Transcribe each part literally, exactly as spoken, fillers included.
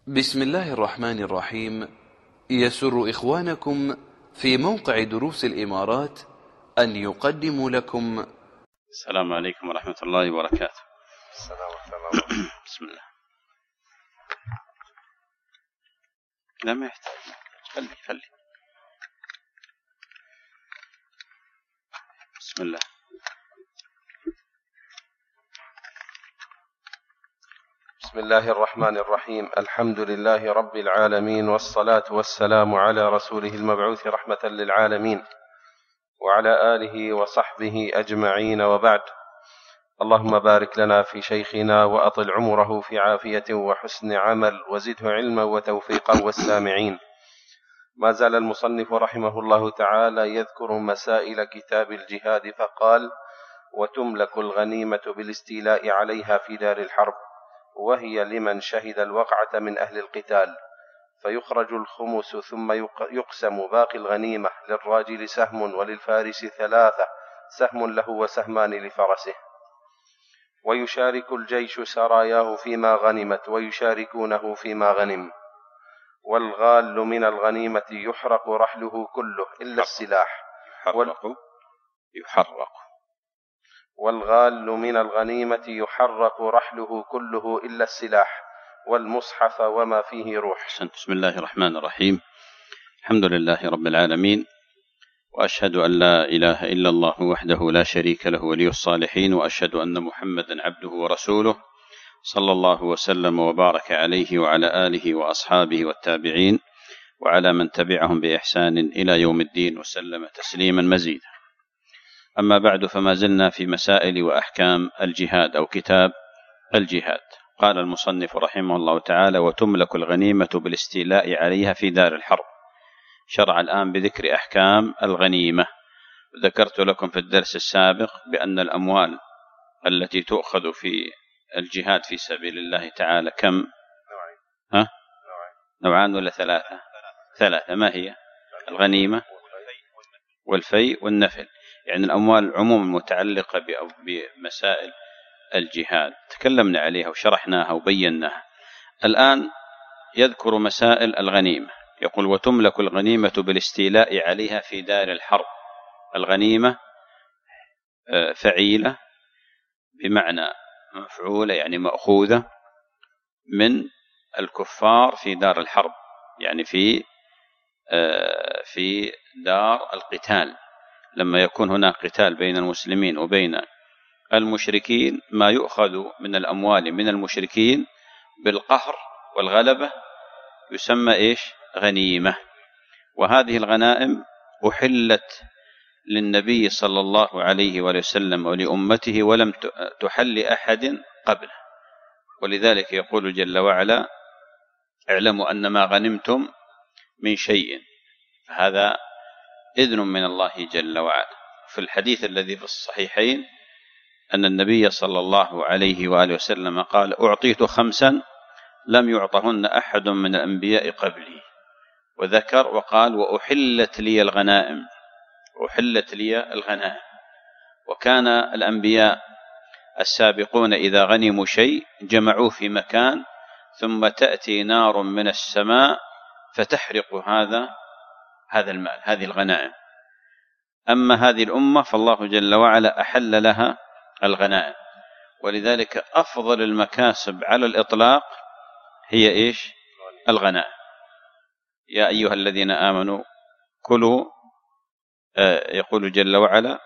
بسم الله الرحمن الرحيم. يسر إخوانكم في موقع دروس الإمارات أن يقدموا لكم. السلام عليكم ورحمة الله وبركاته. السلام ورحمة الله. بسم الله. لا ما يحتاج، خلي خلي. بسم الله. بسم الله الرحمن الرحيم. الحمد لله رب العالمين، والصلاة والسلام على رسوله المبعوث رحمة للعالمين وعلى آله وصحبه أجمعين، وبعد. اللهم بارك لنا في شيخنا وأطل عمره في عافية وحسن عمل، وزده علما وتوفيقا والسامعين. ما زال المصنف رحمه الله تعالى يذكر مسائل كتاب الجهاد، فقال: وتملك الغنيمة بالاستيلاء عليها في دار الحرب، وهي لمن شهد الوقعة من أهل القتال، فيخرج الخمس ثم يقسم باقي الغنيمة، للراجل سهم وللفارس ثلاثة، سهم له وسهمان لفرسه. ويشارك الجيش سراياه فيما غنمت، ويشاركونه فيما غنم. والغال من الغنيمة يحرق رحله كله إلا السلاح. يحرق يحرق والغال من الغنيمة يحرق رحله كله إلا السلاح والمصحف وما فيه روح. بسم الله الرحمن الرحيم. الحمد لله رب العالمين، وأشهد أن لا إله إلا الله وحده لا شريك له ولي الصالحين، وأشهد أن محمدا عبده ورسوله، صلى الله وسلم وبارك عليه وعلى آله وأصحابه والتابعين وعلى من تبعهم بإحسان إلى يوم الدين، وسلم تسليما مزيدا. أما بعد، فما زلنا في مسائل وأحكام الجهاد أو كتاب الجهاد. قال المصنف رحمه الله تعالى: وتملك الغنيمة بالاستيلاء عليها في دار الحرب. شرع الآن بذكر أحكام الغنيمة. ذكرت لكم في الدرس السابق بأن الأموال التي تؤخذ في الجهاد في سبيل الله تعالى كم؟ ها؟ نوعان ولا ثلاثة؟ ثلاثة. ما هي؟ الغنيمة والفيء والنفل، يعني الأموال عموما متعلقة بمسائل الجهاد، تكلمنا عليها وشرحناها وبيناها. الآن يذكر مسائل الغنيمة. يقول: وتملك الغنيمة بالاستيلاء عليها في دار الحرب. الغنيمة فعيلة بمعنى مفعولة، يعني مأخوذة من الكفار في دار الحرب، يعني في في دار القتال. لما يكون هناك قتال بين المسلمين وبين المشركين، ما يؤخذ من الأموال من المشركين بالقهر والغلبة يسمى إيش؟ غنيمة. وهذه الغنائم أحلت للنبي صلى الله عليه وسلم ولأمته، ولم تحل أحد قبله. ولذلك يقول جل وعلا: اعلموا أن ما غنمتم من شيء، فهذا إذن من الله جل وعلا. في الحديث الذي في الصحيحين أن النبي صلى الله عليه وآله وسلم قال: أعطيت خمسا لم يعطهن أحد من الأنبياء قبلي. وذكر وقال: وأحلت لي الغنائم، أحلت لي الغنائم. وكان الأنبياء السابقون إذا غنموا شيء جمعوه في مكان، ثم تأتي نار من السماء فتحرق هذا هذا المال، هذه الغنائم. أما هذه الأمة فالله جل وعلا أحل لها الغنائم. ولذلك أفضل المكاسب على الإطلاق هي إيش؟ الغنائم. يا أيها الذين آمنوا كلوا، آه يقول جل وعلا: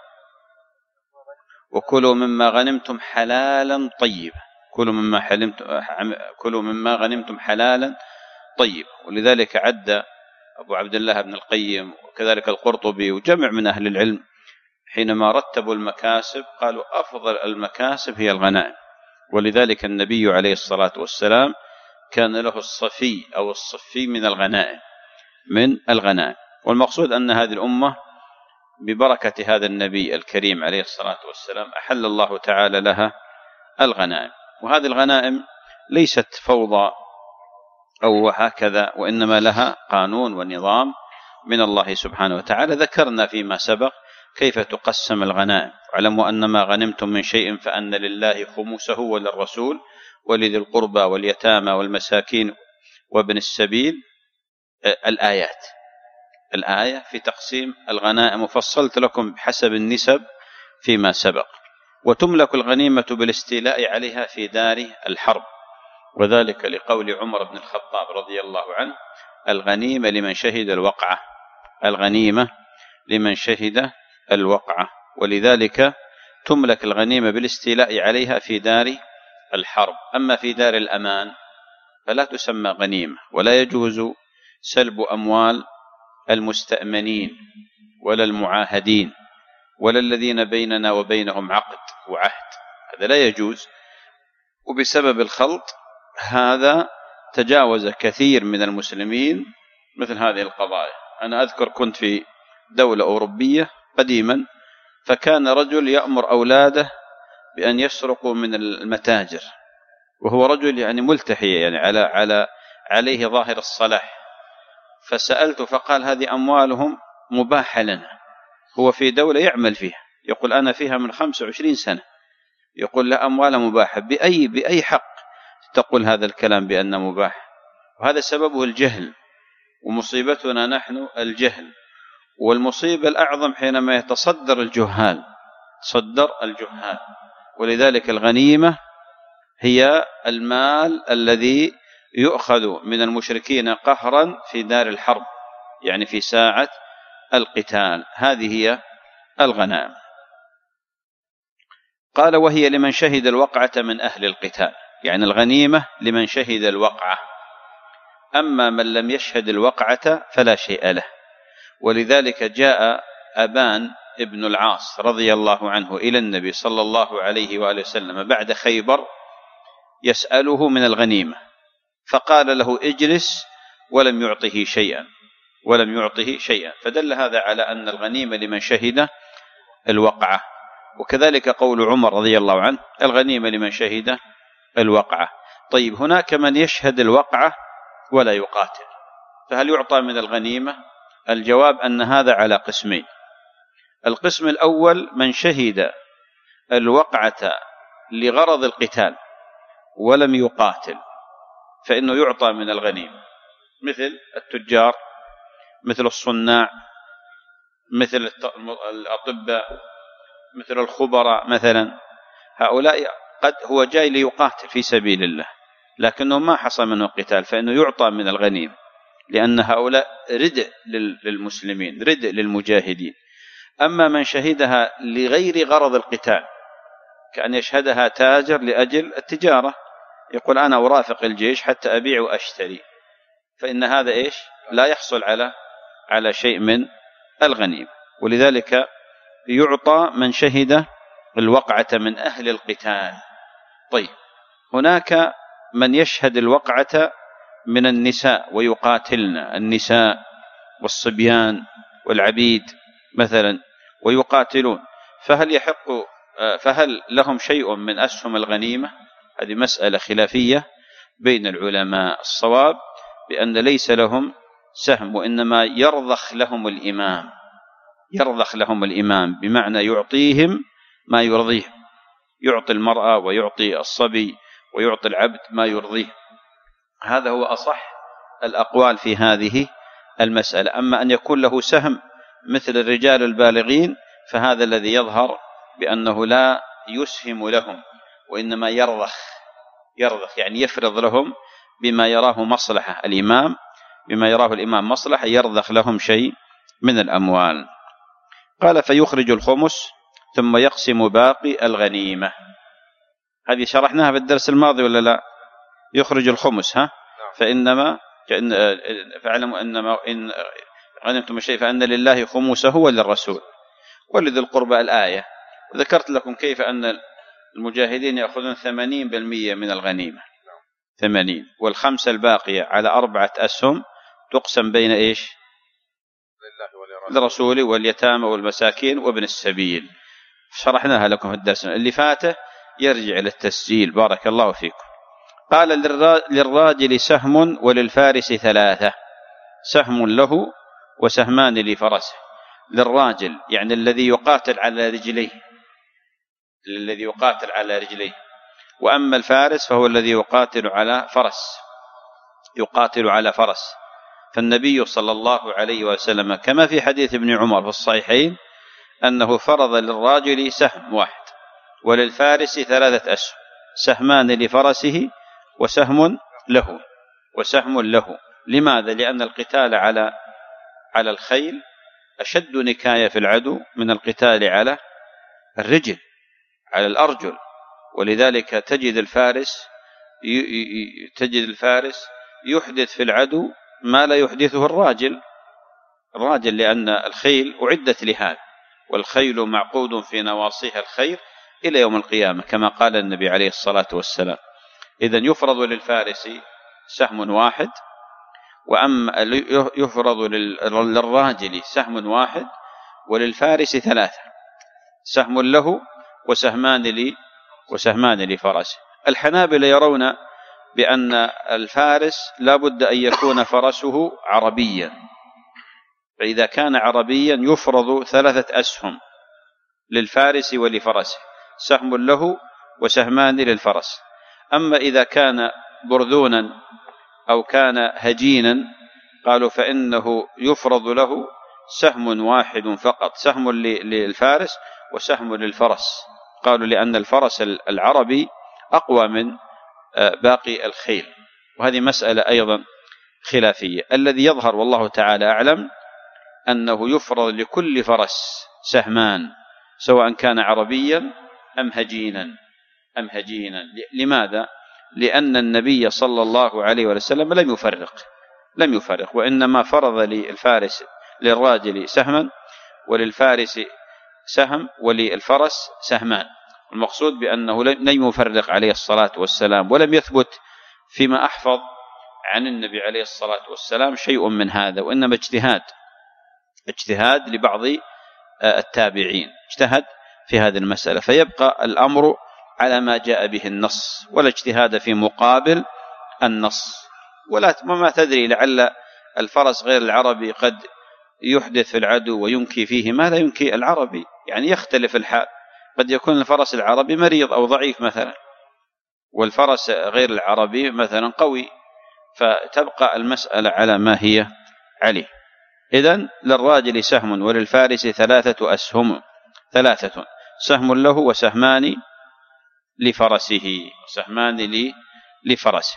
وكلوا مما غنمتم حلالا طيبا. كلوا مما حلمتم كلوا مما غنمتم حلالا طيبا. ولذلك عد أبو عبد الله بن القيم وكذلك القرطبي وجمع من أهل العلم حينما رتبوا المكاسب قالوا أفضل المكاسب هي الغنائم. ولذلك النبي عليه الصلاة والسلام كان له الصفي أو الصفي من الغنائم من الغنائم. والمقصود أن هذه الأمة ببركة هذا النبي الكريم عليه الصلاة والسلام أحل الله تعالى لها الغنائم. وهذه الغنائم ليست فوضى أو هكذا، وإنما لها قانون ونظام من الله سبحانه وتعالى. ذكرنا فيما سبق كيف تقسم الغنائم. واعلموا أن ما غنمتم من شيء فأن لله خمسه وللرسول ولذي القربى واليتامى والمساكين وابن السبيل الآيات الآية في تقسيم الغنائم، وفصلت لكم بحسب النسب فيما سبق. وتملك الغنيمة بالاستيلاء عليها في دار الحرب، وذلك لقول عمر بن الخطاب رضي الله عنه: الغنيمة لمن شهد الوقعة، الغنيمة لمن شهد الوقعة. ولذلك تملك الغنيمة بالاستيلاء عليها في دار الحرب. أما في دار الأمان فلا تسمى غنيمة، ولا يجوز سلب أموال المستأمنين ولا المعاهدين ولا الذين بيننا وبينهم عقد وعهد، هذا لا يجوز. وبسبب الخلط هذا تجاوز كثير من المسلمين مثل هذه القضايا. أنا أذكر كنت في دولة أوروبية قديما، فكان رجل يأمر أولاده بأن يسرقوا من المتاجر، وهو رجل يعني ملتحي، يعني على على عليه ظاهر الصلاح. فسألته فقال: هذه أموالهم مباحة لنا. هو في دولة يعمل فيها، يقول أنا فيها من خمسة وعشرين سنة، يقول لا أموال مباحة. بأي بأي حق تقول هذا الكلام بأنه مباح؟ وهذا سببه الجهل، ومصيبتنا نحن الجهل. والمصيبة الأعظم حينما يتصدر الجهال، تصدر الجهال. ولذلك الغنيمة هي المال الذي يؤخذ من المشركين قهرا في دار الحرب، يعني في ساعة القتال، هذه هي الغنائم. قال: وهي لمن شهد الوقعة من أهل القتال، يعني الغنيمة لمن شهد الوقعة، أما من لم يشهد الوقعة فلا شيء له. ولذلك جاء أبان ابن العاص رضي الله عنه إلى النبي صلى الله عليه وآله وسلم بعد خيبر يسأله من الغنيمة، فقال له: اجلس، ولم يعطه شيئا ولم يعطه شيئا فدل هذا على أن الغنيمة لمن شهد الوقعة. وكذلك قول عمر رضي الله عنه: الغنيمة لمن شهد الوقعة. طيب، هناك من يشهد الوقعة ولا يقاتل، فهل يعطى من الغنيمة؟ الجواب أن هذا على قسمين. القسم الأول من شهد الوقعة لغرض القتال ولم يقاتل، فإنه يعطى من الغنيمة، مثل التجار، مثل الصناع، مثل الأطباء، مثل الخبراء مثلا. هؤلاء قد هو جاي ليقاتل في سبيل الله لكنه ما حصل منه قتال، فإنه يعطى من الغنيمة، لأن هؤلاء ردء للمسلمين، ردء للمجاهدين. أما من شهدها لغير غرض القتال، كأن يشهدها تاجر لأجل التجارة، يقول أنا أرافق الجيش حتى أبيع وأشتري، فإن هذا إيش؟ لا يحصل على على شيء من الغنيمة. ولذلك يعطى من شهد الوقعة من أهل القتال. طيب، هناك من يشهد الوقعة من النساء ويقاتلن، النساء والصبيان والعبيد مثلا، ويقاتلون، فهل يحق فهل لهم شيء من أسهم الغنيمة؟ هذه مسألة خلافية بين العلماء. الصواب بأن ليس لهم سهم، وإنما يرضخ لهم الإمام، يرضخ لهم الإمام بمعنى يعطيهم ما يرضيهم، يعطي المرأة ويعطي الصبي ويعطي العبد ما يرضيه. هذا هو أصح الأقوال في هذه المسألة. أما أن يكون له سهم مثل الرجال البالغين فهذا الذي يظهر بأنه لا يسهم لهم، وإنما يرضخ، يرضخ يعني يفرض لهم بما يراه مصلحة، الإمام بما يراه الإمام مصلحة يرضخ لهم شيء من الأموال. قال: فيخرج الخمس ثم يقسم باقي الغنيمة. هذه شرحناها في الدرس الماضي ولا لا؟ يخرج الخمس، ها؟ فإنما فاعلموا أنما إن غنمتم شيء فأن لله خمسه وللرسول ولذي القربى الآية. وذكرت لكم كيف أن المجاهدين يأخذون ثمانين بالمئة من الغنيمة، ثمانين، والخمسة الباقية على أربعة أسهم تقسم بين إيش؟ للرسول واليتامى والمساكين وابن السبيل. شرحناها لكم في الدرس اللي فاته، يرجع إلى التسجيل. بارك الله فيكم. قال: للراجل سهم وللفارس ثلاثة، سهم له وسهمان لفرسه. للراجل يعني الذي يقاتل على رجليه، الذي يقاتل على رجليه. وأما الفارس فهو الذي يقاتل على فرس. يقاتل على فرس. فالنبي صلى الله عليه وسلم كما في حديث ابن عمر في الصحيحين أنه فرض للراجل سهم واحد وللفارس ثلاثة أسهم، سهمان لفرسه وسهم له وسهم له. لماذا؟ لأن القتال على على الخيل أشد نكاية في العدو من القتال على الرجل على الأرجل. ولذلك تجد الفارس تجد الفارس يحدث في العدو ما لا يحدثه الراجل الراجل لأن الخيل أعدت لهذا، والخيل معقود في نواصيها الخير إلى يوم القيامة كما قال النبي عليه الصلاة والسلام. إذن يفرض للفارس سهم واحد، وأما يفرض للراجل سهم واحد وللفارس ثلاثة، سهم له وسهمان لي وسهمان لفرسه. الحنابلة يرون بأن الفارس لا بد أن يكون فرسه عربيا، فإذا كان عربيا يفرض ثلاثة أسهم للفارس ولفرسه، سهم له وسهمان للفرس. أما إذا كان برذونا أو كان هجينا قالوا فإنه يفرض له سهم واحد فقط، سهم للفارس وسهم للفرس. قالوا لأن الفرس العربي أقوى من باقي الخيل، وهذه مسألة أيضا خلافية. الذي يظهر والله تعالى أعلم أنه يفرض لكل فرس سهمان سواء كان عربيا أم هجينا أم هجينا. لماذا؟ لأن النبي صلى الله عليه وسلم لم يفرق لم يفرق وإنما فرض للفارس للراجل سهما وللفارس سهم وللفرس سهمان. المقصود بأنه لم يفرق عليه الصلاة والسلام، ولم يثبت فيما أحفظ عن النبي عليه الصلاة والسلام شيء من هذا، وإنما اجتهاد اجتهاد لبعض التابعين اجتهد في هذه المسألة، فيبقى الأمر على ما جاء به النص ولا اجتهاد في مقابل النص. ولا ما تدري لعل الفرس غير العربي قد يحدث في العدو وينكي فيه ما لا ينكي العربي، يعني يختلف الحال. قد يكون الفرس العربي مريض أو ضعيف مثلا، والفرس غير العربي مثلا قوي، فتبقى المسألة على ما هي عليه. إذن للراجل سهم وللفارس ثلاثة أسهم، ثلاثة سهم له وسهمان لفرسه سهمان لي لفرسه.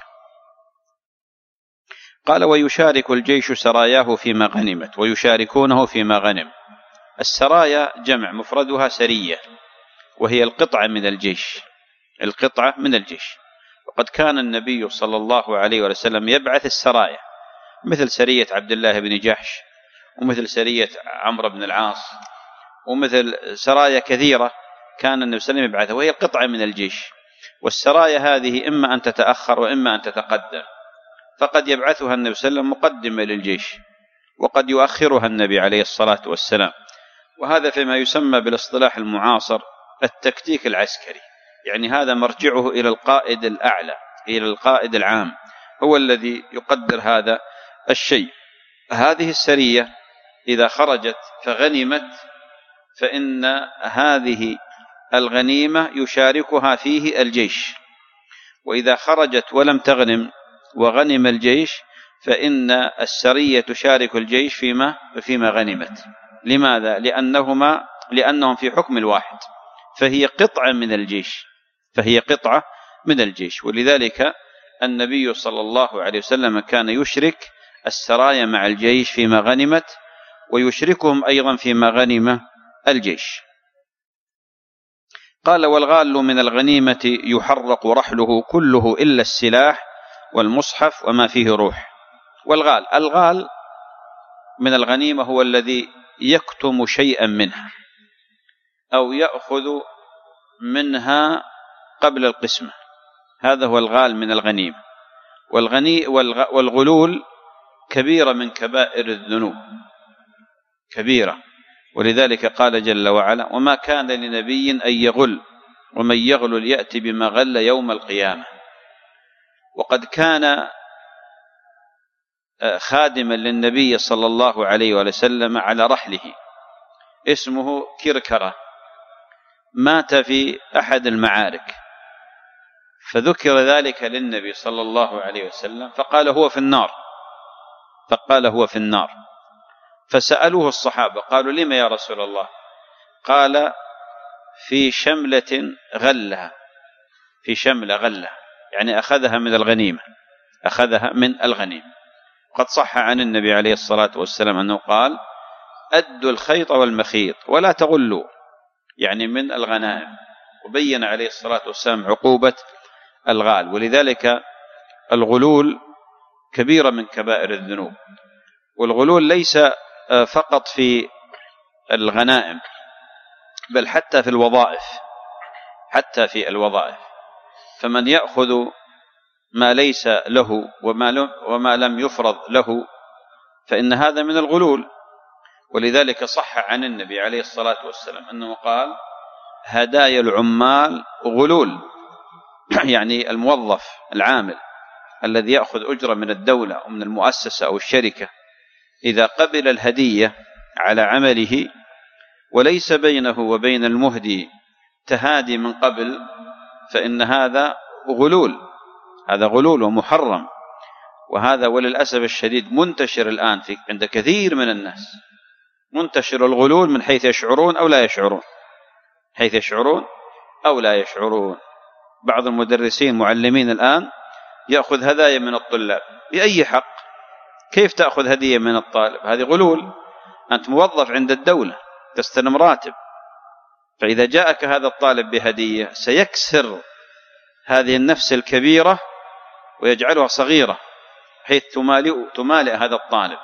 قال ويشارك الجيش سراياه فيما غنمت، ويشاركونه فيما غنم. السرايا جمع مفردها سرية، وهي القطعة من الجيش القطعة من الجيش. وقد كان النبي صلى الله عليه وسلم يبعث السرايا، مثل سرية عبد الله بن جحش، ومثل سرية عمرو بن العاص، ومثل سرايا كثيرة كان النبي صلى الله عليه وسلم يبعثها، وهي القطعة من الجيش. والسرايا هذه إما أن تتأخر وإما أن تتقدم، فقد يبعثها النبي صلى الله عليه وسلم مقدمة للجيش، وقد يؤخرها النبي عليه الصلاة والسلام. وهذا فيما يسمى بالاصطلاح المعاصر التكتيك العسكري، يعني هذا مرجعه إلى القائد الأعلى، إلى القائد العام، هو الذي يقدر هذا الشيء. هذه السرية إذا خرجت فغنمت، فإن هذه الغنيمة يشاركها فيه الجيش، وإذا خرجت ولم تغنم وغنم الجيش فإن السرية تشارك الجيش فيما فيما غنمت. لماذا؟ لأنهما لأنهم في حكم الواحد، فهي قطعة من الجيش فهي قطعة من الجيش. ولذلك النبي صلى الله عليه وسلم كان يشرك السرايا مع الجيش فيما غنمت، ويشركهم أيضا فيما غنم الجيش. قال والغال من الغنيمة يحرق رحله كله إلا السلاح والمصحف وما فيه روح. والغال الغال من الغنيمة هو الذي يكتم شيئا منها أو يأخذ منها قبل القسمة، هذا هو الغال من الغنيمة. والغني والغلول كبيرة من كبائر الذنوب، كبيرة. ولذلك قال جل وعلا وما كان لنبي أن يغل ومن يغلل يأتي بما غل يوم القيامة. وقد كان خادما للنبي صلى الله عليه وسلم على رحله اسمه كركرة، مات في أحد المعارك، فذكر ذلك للنبي صلى الله عليه وسلم فقال هو في النار فقال هو في النار فسألوه الصحابة قالوا لما يا رسول الله؟ قال في شملة غلها في شملة غلها يعني أخذها من الغنيمة أخذها من الغنيمة. قد صح عن النبي عليه الصلاة والسلام أنه قال أدوا الخيط والمخيط ولا تغلوا يعني من الغنائم، وبين عليه الصلاة والسلام عقوبة الغال. ولذلك الغلول كبيرة من كبائر الذنوب، والغلول ليس فقط في الغنائم بل حتى في الوظائف حتى في الوظائف فمن يأخذ ما ليس له وما لم يفرض له فإن هذا من الغلول. ولذلك صح عن النبي عليه الصلاة والسلام أنه قال هدايا العمال غلول يعني الموظف العامل الذي يأخذ أجرة من الدولة أو من المؤسسة أو الشركة إذا قبل الهدية على عمله وليس بينه وبين المهدي تهادي من قبل فإن هذا غلول هذا غلول ومحرم. وهذا وللأسف الشديد منتشر الآن في عند كثير من الناس، منتشر الغلول من حيث يشعرون أو لا يشعرون حيث يشعرون أو لا يشعرون. بعض المدرسين معلمين الآن يأخذ هدايا من الطلاب بأي حق؟ كيف تأخذ هدية من الطالب؟ هذه غلول. أنت موظف عند الدولة تستلم راتب، فإذا جاءك هذا الطالب بهدية سيكسر هذه النفس الكبيرة ويجعلها صغيرة حيث تمالئ, تمالئ هذا الطالب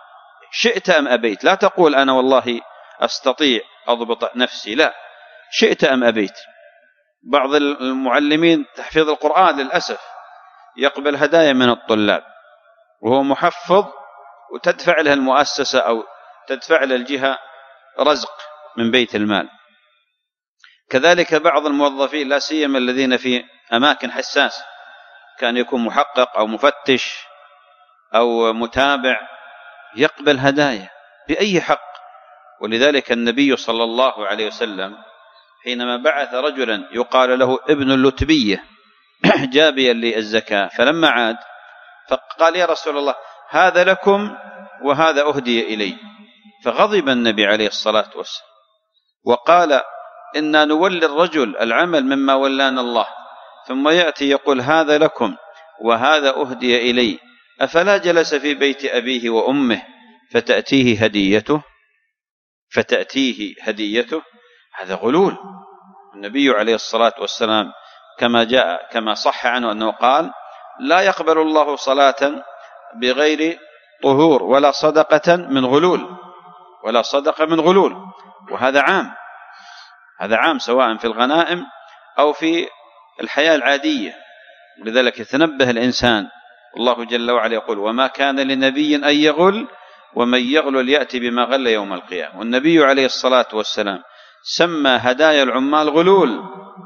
شئت أم أبيت. لا تقول أنا والله أستطيع أضبط نفسي، لا، شئت أم أبيت. بعض المعلمين تحفيظ القرآن للأسف يقبل هدايا من الطلاب وهو محفظ وتدفع له المؤسسة أو تدفع له الجهة رزق من بيت المال. كذلك بعض الموظفين لا سيما الذين في أماكن حساسة كان يكون محقق أو مفتش أو متابع يقبل هدايا بأي حق. ولذلك النبي صلى الله عليه وسلم حينما بعث رجلا يقال له ابن اللتبية جابيا للزكاة فلما عاد فقال يا رسول الله هذا لكم وهذا أهدي إلي، فغضب النبي عليه الصلاة والسلام وقال إنا نولي الرجل العمل مما ولانا الله، ثم يأتي يقول هذا لكم وهذا أهدي إلي، أفلا جلس في بيت أبيه وأمه فتأتيه هديته فتأتيه هديته هذا غلول. النبي عليه الصلاة والسلام كما جاء كما صح عنه أنه قال لا يقبل الله صلاة بغير طهور ولا صدقة من غلول ولا صدقة من غلول. وهذا عام هذا عام سواء في الغنائم أو في الحياة العادية. لذلك يتنبه الإنسان. الله جل وعلا يقول وما كان لنبي أن يغل ومن يغل يأتي بما غل يوم القيامة. والنبي عليه الصلاة والسلام سمى هدايا العمال غلول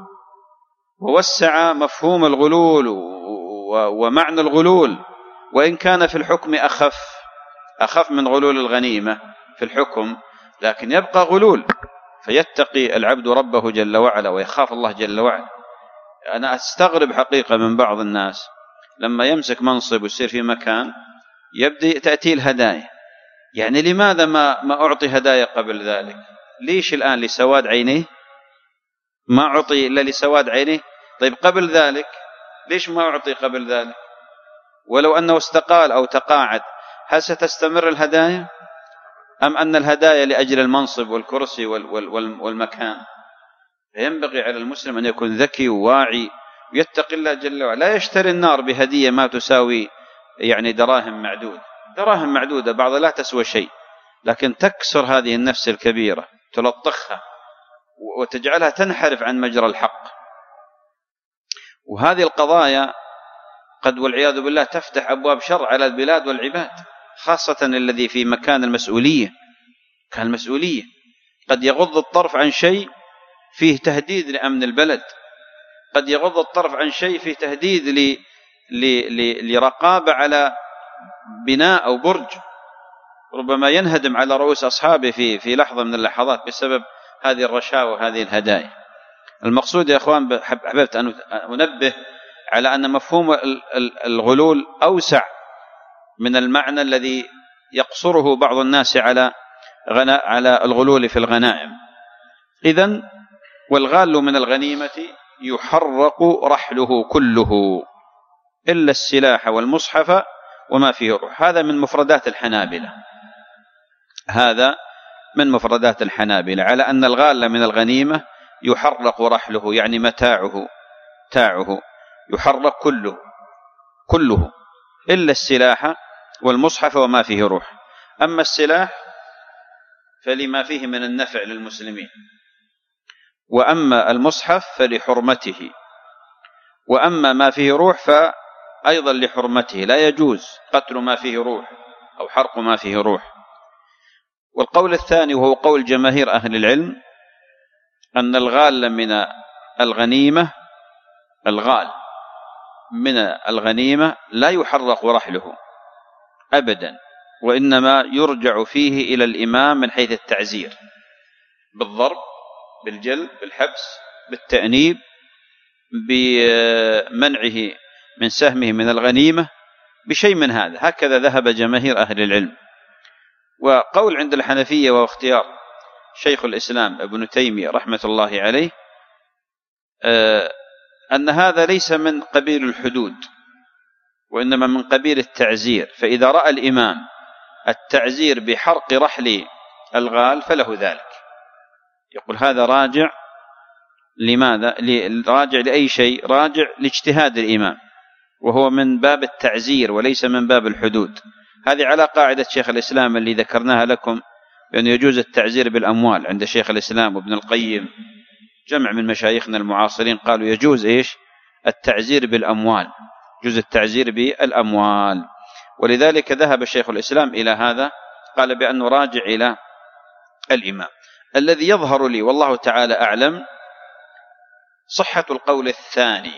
ووسع مفهوم الغلول ومعنى الغلول، وإن كان في الحكم أخف أخف من غلول الغنيمة في الحكم، لكن يبقى غلول. فيتقي العبد ربه جل وعلا ويخاف الله جل وعلا. أنا أستغرب حقيقة من بعض الناس لما يمسك منصب ويصير في مكان يبدأ تأتي الهدايا. يعني لماذا ما ما أعطي هدايا قبل ذلك؟ ليش الآن لسواد عينيه ما أعطي إلا لسواد عينيه؟ طيب قبل ذلك ليش ما أعطي قبل ذلك؟ ولو أنه استقال أو تقاعد هل ستستمر الهدايا أم أن الهدايا لأجل المنصب والكرسي والمكان؟ ينبغي على المسلم أن يكون ذكي وواعي ويتقي الله جل وعلا. لا يشتري النار بهدية ما تساوي يعني دراهم معدودة دراهم معدودة بعض لا تسوى شيء، لكن تكسر هذه النفس الكبيرة تلطخها وتجعلها تنحرف عن مجرى الحق. وهذه القضايا قد والعياذ بالله تفتح أبواب شر على البلاد والعباد، خاصة الذي في مكان المسؤولية. كان المسؤولية قد يغض الطرف عن شيء فيه تهديد لأمن البلد، قد يغض الطرف عن شيء فيه تهديد ل... ل... ل... لرقابة على بناء أو برج ربما ينهدم على رؤوس أصحابه في في لحظة من اللحظات بسبب هذه الرشاوى وهذه الهدايا. المقصود يا أخوان حببت أن أنبه على أن مفهوم الغلول أوسع من المعنى الذي يقصره بعض الناس على على الغلول في الغنائم. إذن والغال من الغنيمة يحرق رحله كله إلا السلاح والمصحف وما فيه روح. هذا من مفردات الحنابلة، هذا من مفردات الحنابلة على أن الغال من الغنيمة يحرق رحله، يعني متاعه تاعه يحرق كله كله إلا السلاح والمصحف وما فيه روح. أما السلاح فلما فيه من النفع للمسلمين، وأما المصحف فلحرمته، وأما ما فيه روح فأيضا لحرمته، لا يجوز قتل ما فيه روح أو حرق ما فيه روح. والقول الثاني وهو قول جماهير أهل العلم أن الغال من الغنيمة الغال من الغنيمة لا يحرق رحله أبدا، وإنما يرجع فيه إلى الإمام من حيث التعزير بالضرب، بالجلد، بالحبس، بالتأنيب، بمنعه من سهمه من الغنيمة، بشيء من هذا. هكذا ذهب جماهير أهل العلم. وقول عند الحنفية واختيار شيخ الإسلام ابن تيمية رحمة الله عليه أن هذا ليس من قبيل الحدود وإنما من قبيل التعزير، فإذا رأى الإمام التعزير بحرق رحل الغال فله ذلك. يقول هذا راجع لماذا؟ راجع لأي شيء؟ راجع لاجتهاد الإمام، وهو من باب التعزير وليس من باب الحدود. هذه على قاعدة شيخ الإسلام اللي ذكرناها لكم بأنه يجوز التعزير بالأموال عند شيخ الإسلام وابن القيم. جمع من مشايخنا المعاصرين قالوا يجوز إيش؟ التعزير بالأموال، يجوز التعزير بالأموال. ولذلك ذهب شيخ الإسلام إلى هذا، قال بأنه راجع إلى الإمام. الذي يظهر لي والله تعالى أعلم صحة القول الثاني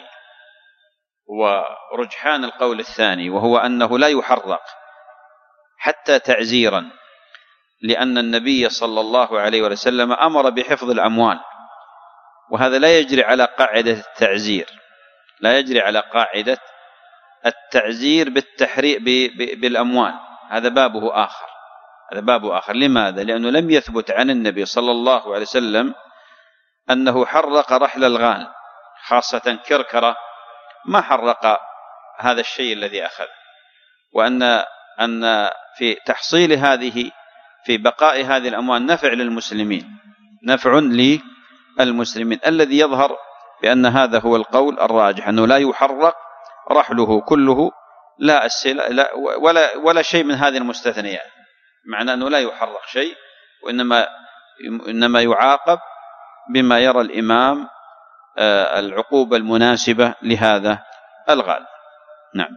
ورجحان القول الثاني، وهو أنه لا يحرق حتى تعزيرا، لأن النبي صلى الله عليه وسلم أمر بحفظ الأموال، وهذا لا يجري على قاعدة التعزير، لا يجري على قاعدة التعزير بالتحريق بالأموال، هذا بابه آخر، هذا بابه آخر. لماذا؟ لأنه لم يثبت عن النبي صلى الله عليه وسلم أنه حرق رحل الغال، خاصة كركرة ما حرق هذا الشيء الذي أخذ، وأن أن في تحصيل هذه في بقاء هذه الأموال نفع للمسلمين، نفع للمسلمين. الذي يظهر بأن هذا هو القول الراجح، أنه لا يحرق رحله كله، لا السلع لا ولا ولا شيء من هذه المستثنيات، معنى أنه لا يحرق شيء، وإنما إنما يعاقب بما يرى الإمام العقوبة المناسبة لهذا الغال. نعم.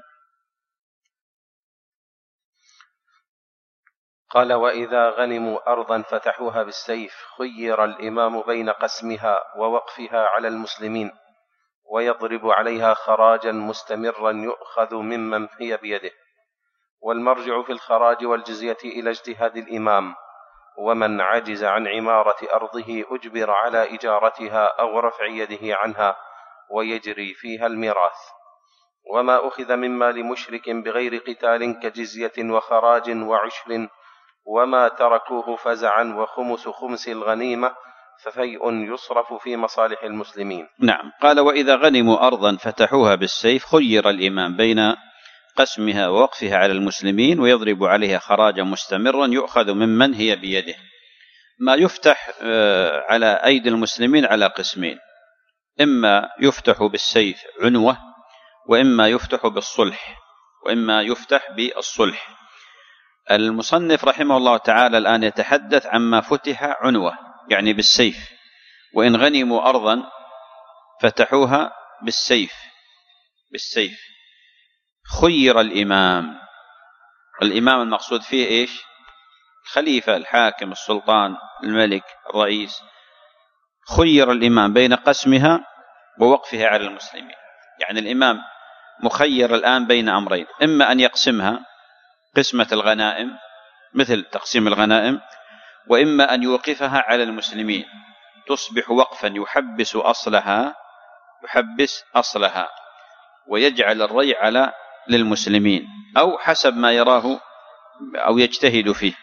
قال وإذا غنموا أرضا فتحوها بالسيف خير الإمام بين قسمها ووقفها على المسلمين ويضرب عليها خراجا مستمرا يؤخذ ممن هي بيده، والمرجع في الخراج والجزية إلى اجتهاد الإمام، ومن عجز عن عمارة أرضه أجبر على إجارتها أو رفع يده عنها ويجري فيها الميراث. وما أخذ مما لمشرك بغير قتال كجزية وخراج وعشر وما تركوه فزعا وخمس خمس الغنيمة ففيء يصرف في مصالح المسلمين. نعم. قال وإذا غنموا أرضا فتحوها بالسيف خير الإمام بين قسمها ووقفها على المسلمين ويضرب عليها خراجا مستمرا يؤخذ ممن هي بيده. ما يفتح على أيدي المسلمين على قسمين، إما يفتح بالسيف عنوة، وإما يفتح بالصلح، وإما يفتح بالصلح. المصنف رحمه الله تعالى الآن يتحدث عما فتح عنوة يعني بالسيف، وإن غنموا أرضا فتحوها بالسيف بالسيف خير الإمام. الإمام المقصود فيه إيش؟ الخليفة، الحاكم، السلطان، الملك، الرئيس. خير الإمام بين قسمها ووقفها على المسلمين، يعني الإمام مخير الآن بين أمرين، إما أن يقسمها قسمة الغنائم مثل تقسيم الغنائم، وإما أن يوقفها على المسلمين تصبح وقفا يحبس أصلها يحبس أصلها ويجعل الري على للمسلمين أو حسب ما يراه أو يجتهد فيه.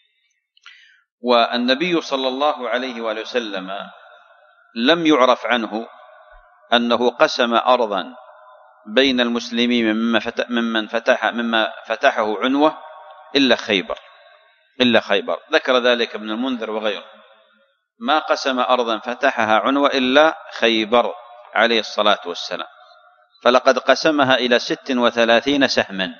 والنبي صلى الله عليه وآله وسلم لم يعرف عنه أنه قسم أرضا بين المسلمين ممن فتح مما فتحه عنوة إلا خيبر إلا خيبر ذكر ذلك ابن المنذر وغيره، ما قسم أرضا فتحها عنوة إلا خيبر عليه الصلاة والسلام، فلقد قسمها إلى ست وثلاثين سهما،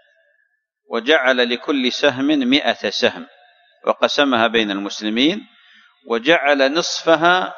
وجعل لكل سهم مئة سهم، وقسمها بين المسلمين، وجعل نصفها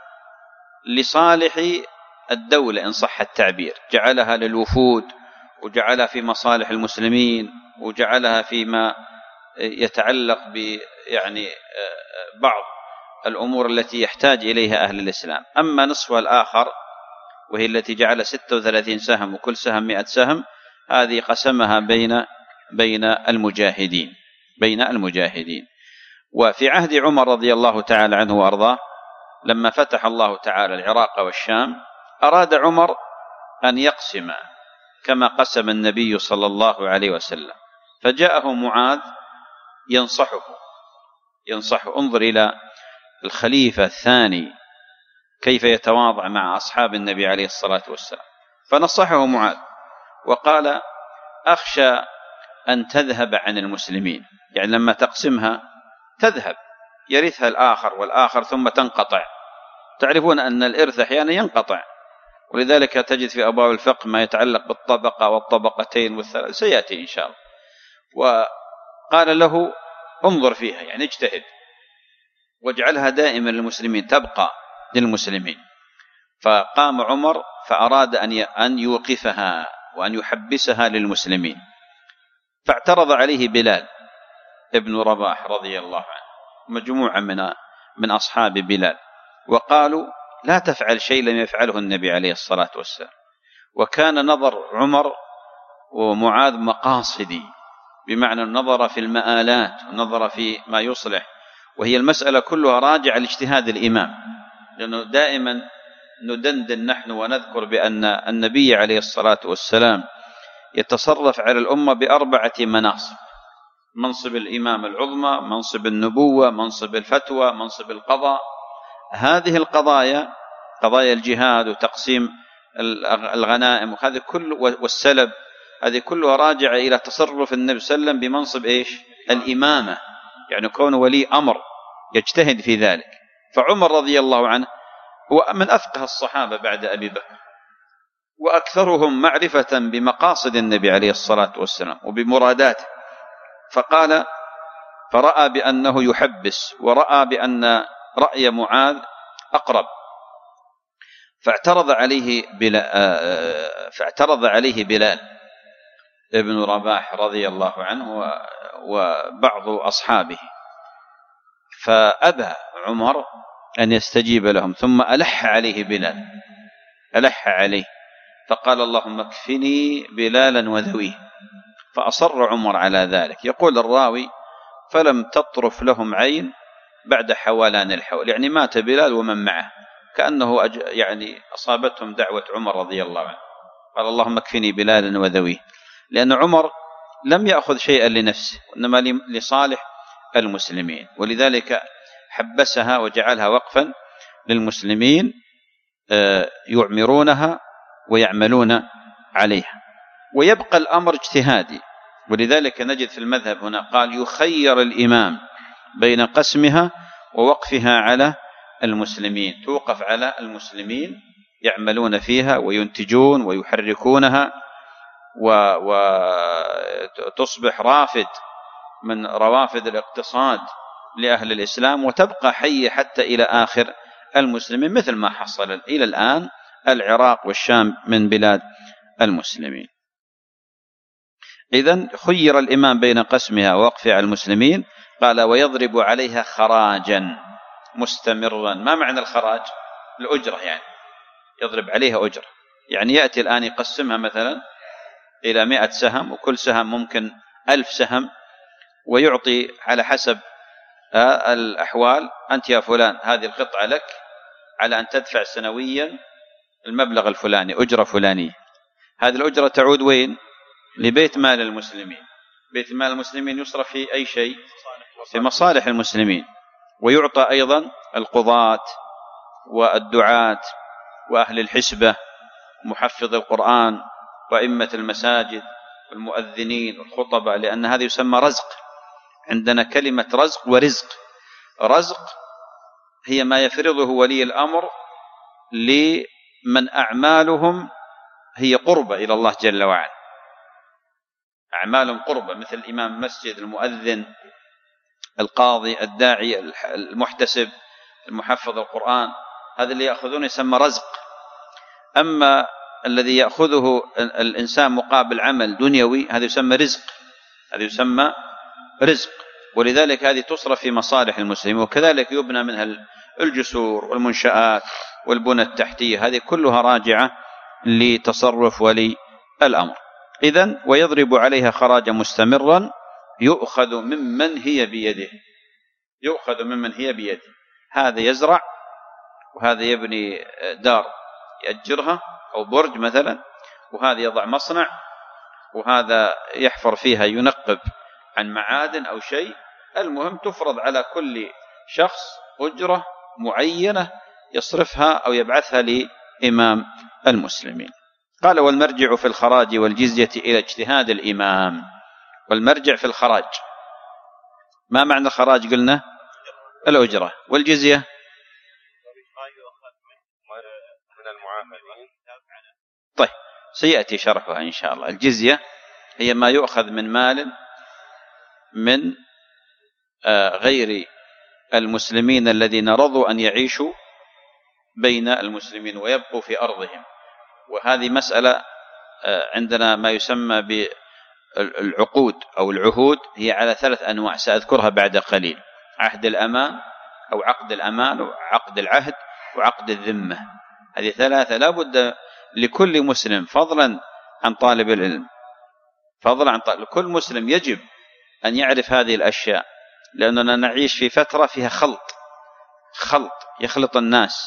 لصالح الدولة إن صح التعبير، جعلها للوفود، وجعلها في مصالح المسلمين، وجعلها فيما يتعلق ب يعني بعض الأمور التي يحتاج إليها أهل الإسلام. أما نصفها الآخر وهي التي جعل ستة وثلاثين سهم وكل سهم مئة سهم، هذه قسمها بين بين المجاهدين بين المجاهدين. وفي عهد عمر رضي الله تعالى عنه وأرضاه لما فتح الله تعالى العراق والشام، أراد عمر أن يقسم كما قسم النبي صلى الله عليه وسلم، فجاءه معاذ ينصحه ينصحه انظر إلى الخليفة الثاني كيف يتواضع مع أصحاب النبي عليه الصلاة والسلام. فنصحه معاذ وقال: أخشى أن تذهب عن المسلمين، يعني لما تقسمها تذهب، يرثها الآخر والآخر ثم تنقطع. تعرفون أن الإرث أحيانا ينقطع، ولذلك تجد في أبواب الفقه ما يتعلق بالطبقة والطبقتين والثلاث، سيأتي إن شاء الله. وقال له: انظر فيها، يعني اجتهد واجعلها دائما للمسلمين، تبقى للمسلمين. فقام عمر فأراد أن يوقفها وأن يحبسها للمسلمين، فاعترض عليه بلال ابن رباح رضي الله عنه، مجموعة من من أصحاب بلال، وقالوا: لا تفعل شيء لم يفعله النبي عليه الصلاة والسلام. وكان نظر عمر ومعاذ مقاصدي، بمعنى النظر في المآلات ونظر في ما يصلح، وهي المسألة كلها راجع لاجتهاد الإمام، لأنه دائما ندندن نحن ونذكر بأن النبي عليه الصلاة والسلام يتصرف على الأمة بأربعة مناصب: منصب الإمام العظمى، منصب النبوة، منصب الفتوى، منصب القضاء. هذه القضايا، قضايا الجهاد وتقسيم الغنائم وهذه كل والسلب، هذه كلها راجعة إلى تصرف النبي صلى الله عليه وسلم بمنصب إيش؟ الإمامة، يعني كونه ولي أمر يجتهد في ذلك. فعمر رضي الله عنه هو من أفقه الصحابة بعد أبي بكر، وأكثرهم معرفة بمقاصد النبي عليه الصلاة والسلام وبمراداته، فقال فرأى بأنه يحبس، ورأى بأن رأي معاذ أقرب، فاعترض عليه بلال فاعترض عليه بلال ابن رباح رضي الله عنه وبعض أصحابه، فأبى عمر أن يستجيب لهم، ثم ألح عليه بلال ألح عليه فقال: اللهم اكفني بلالا وذويه. فأصر عمر على ذلك. يقول الراوي: فلم تطرف لهم عين بعد حولان الحول، يعني مات بلال ومن معه، كأنه أج... يعني أصابتهم دعوة عمر رضي الله عنه، قال: اللهم اكفني بلالا وذويه، لأن عمر لم يأخذ شيئا لنفسه، إنما لصالح المسلمين، ولذلك حبسها وجعلها وقفا للمسلمين يعمرونها ويعملون عليها. ويبقى الأمر اجتهادي، ولذلك نجد في المذهب هنا قال: يخير الإمام بين قسمها ووقفها على المسلمين، توقف على المسلمين يعملون فيها وينتجون ويحركونها وتصبح رافد من روافد الاقتصاد لأهل الإسلام، وتبقى حية حتى إلى آخر المسلمين، مثل ما حصل إلى الآن العراق والشام من بلاد المسلمين. إذن خير الإمام بين قسمها ووقفها على المسلمين. قال: ويضرب عليها خراجا مستمرا. ما معنى الخراج؟ الأجرة، يعني يضرب عليها أجرة، يعني يأتي الآن يقسمها مثلا إلى مئة سهم، وكل سهم ممكن ألف سهم، ويعطي على حسب الأحوال: أنت يا فلان هذه القطعة لك على أن تدفع سنويا المبلغ الفلاني، أجرة فلانية. هذه الأجرة تعود وين؟ لبيت مال المسلمين. بيت مال المسلمين يصرف في أي شيء؟ في مصالح المسلمين، ويعطى أيضا القضاة والدعاة وأهل الحسبة محفظ القرآن وأئمة المساجد والمؤذنين والخطباء، لأن هذا يسمى رزق. عندنا كلمة رزق ورزق. رزق هي ما يفرضه ولي الأمر لمن أعمالهم هي قربة إلى الله جل وعلا، أعمالهم قربة، مثل الإمام المسجد، المؤذن، القاضي، الداعي، المحتسب، المحفظ القرآن، هذا اللي يأخذون يسمى رزق. أما الذي يأخذه الإنسان مقابل عمل دنيوي هذا يسمى رزق، هذا يسمى رزق. ولذلك هذه تصرف في مصالح المسلمين، وكذلك يبنى منها الجسور والمنشآت والبنى التحتية، هذه كلها راجعة لتصرف ولي الأمر. إذن ويضرب عليها خراجا مستمرا يؤخذ ممن هي بيده، يؤخذ ممن هي بيده. هذا يزرع، وهذا يبني دار يأجرها أو برج مثلا، وهذا يضع مصنع، وهذا يحفر فيها ينقب عن معادن أو شيء. المهم تفرض على كل شخص أجرة معينة يصرفها أو يبعثها لإمام المسلمين. قال والمرجع في الخراج والجزية إلى اجتهاد الإمام. والمرجع في الخراج، ما معنى الخراج؟ قلنا الأجرة. والجزية طيب سيأتي شرحها إن شاء الله. الجزية هي ما يؤخذ من مال من غير المسلمين الذين رضوا أن يعيشوا بين المسلمين ويبقوا في أرضهم. وهذه مسألة عندنا ما يسمى بالعقود أو العهود، هي على ثلاث أنواع سأذكرها بعد قليل: عهد الأمان أو عقد الأمان وعقد العهد وعقد الذمة. هذه ثلاثة لا بد لكل مسلم، فضلا عن طالب العلم، فضلا عن طالب كل مسلم يجب أن يعرف هذه الأشياء، لأننا نعيش في فترة فيها خلط خلط يخلط الناس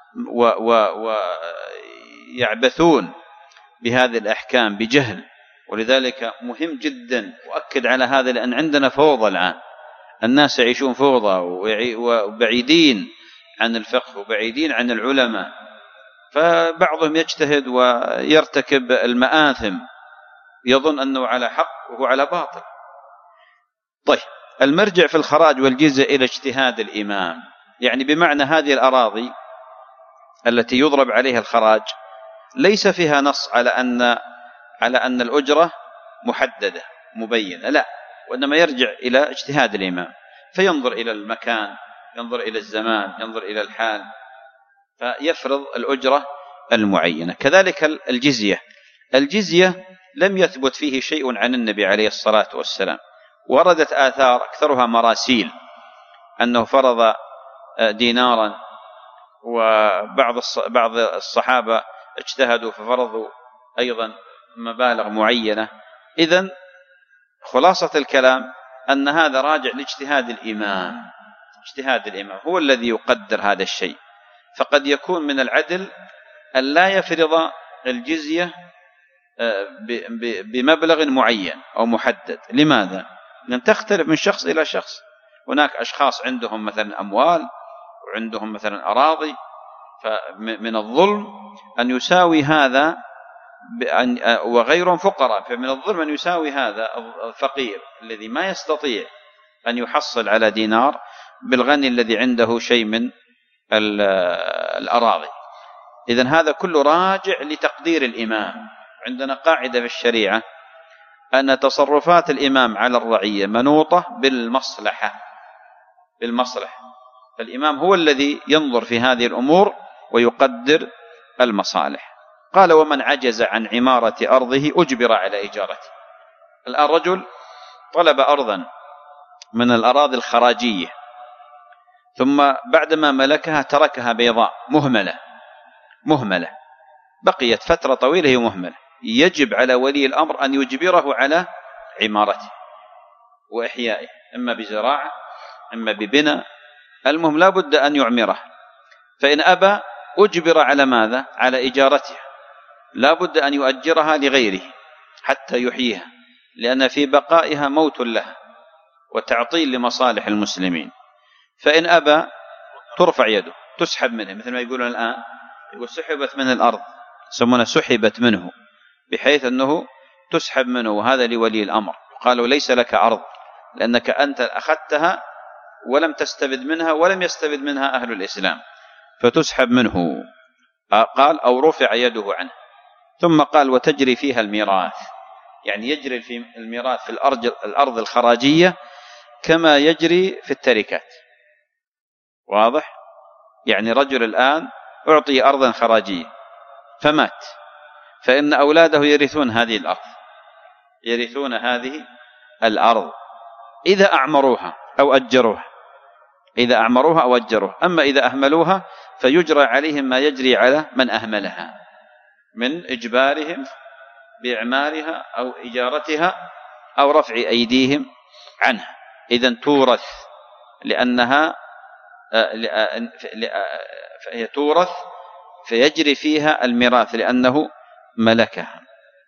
ويعبثون و... بهذه الأحكام بجهل. ولذلك مهم جدا وأكد على هذا، لأن عندنا فوضى الآن، الناس يعيشون فوضى وبعيدين عن الفقه وبعيدين عن العلماء، فبعضهم يجتهد ويرتكب المآثم يظن أنه على حق وهو على باطل. طيب المرجع في الخراج والجزية إلى اجتهاد الإمام، يعني بمعنى هذه الأراضي التي يضرب عليها الخراج ليس فيها نص على أن على أن الأجرة محددة مبينة، لا، وإنما يرجع إلى اجتهاد الإمام، فينظر إلى المكان، ينظر إلى الزمان، ينظر إلى الحال، فيفرض الأجرة المعينة. كذلك الجزية، الجزية لم يثبت فيه شيء عن النبي عليه الصلاة والسلام، وردت آثار أكثرها مراسيل أنه فرض دينارا، وبعض بعض الصحابة اجتهدوا ففرضوا أيضا مبالغ معينة. إذن خلاصة الكلام أن هذا راجع لاجتهاد الإمام، اجتهاد الإمام هو الذي يقدر هذا الشيء. فقد يكون من العدل أن لا يفرض الجزية بمبلغ معين أو محدد. لماذا؟ لأن تختلف من شخص إلى شخص. هناك أشخاص عندهم مثلا أموال وعندهم مثلا أراضي، فمن الظلم أن يساوي هذا وغيرهم فقراء، فمن الظلم أن يساوي هذا الفقير الذي ما يستطيع أن يحصل على دينار بالغني الذي عنده شيء من الأراضي. إذن هذا كله راجع لتقدير الإمام. عندنا قاعدة في الشريعة أن تصرفات الإمام على الرعية منوطة بالمصلحة، بالمصلحة. فالإمام هو الذي ينظر في هذه الأمور ويقدر المصالح. قال ومن عجز عن عمارة أرضه أجبر على إجارته. الآن رجل طلب أرضا من الأراضي الخراجية، ثم بعدما ملكها تركها بيضاء مهملة مهملة بقيت فترة طويلة هي مهملة، يجب على ولي الأمر أن يجبره على عمارته وإحيائه، إما بزراعة إما ببناء، المهم لا بد أن يعمره. فإن أبى أجبر على ماذا؟ على إجارته. لا بد أن يؤجرها لغيره حتى يحييها، لأن في بقائها موت لها وتعطيل لمصالح المسلمين. فإن أبى ترفع يده، تسحب منه، مثل ما يقولون الآن، يقول سحبت من الأرض، يسمونها سحبت منه، بحيث أنه تسحب منه، وهذا لولي الأمر. قالوا ليس لك عرض، لأنك أنت أخذتها ولم تستفد منها ولم يستفد منها أهل الإسلام، فتسحب منه. قال أو رفع يده عنه. ثم قال وتجري فيها الميراث، يعني يجري في الميراث في الأرض, الأرض الخراجية كما يجري في التركات. واضح؟ يعني رجل الآن أعطي أرضا خراجية فمات، فإن أولاده يرثون هذه الأرض، يرثون هذه الأرض إذا أعمروها أو أجروها، إذا أعمروها أو أجروها. أما إذا أهملوها فيجرى عليهم ما يجري على من أهملها من إجبارهم بإعمارها أو إجارتها أو رفع أيديهم عنها. إذن تورث، لأنها فهي تورث فيجري فيها الميراث لأنه ملكها.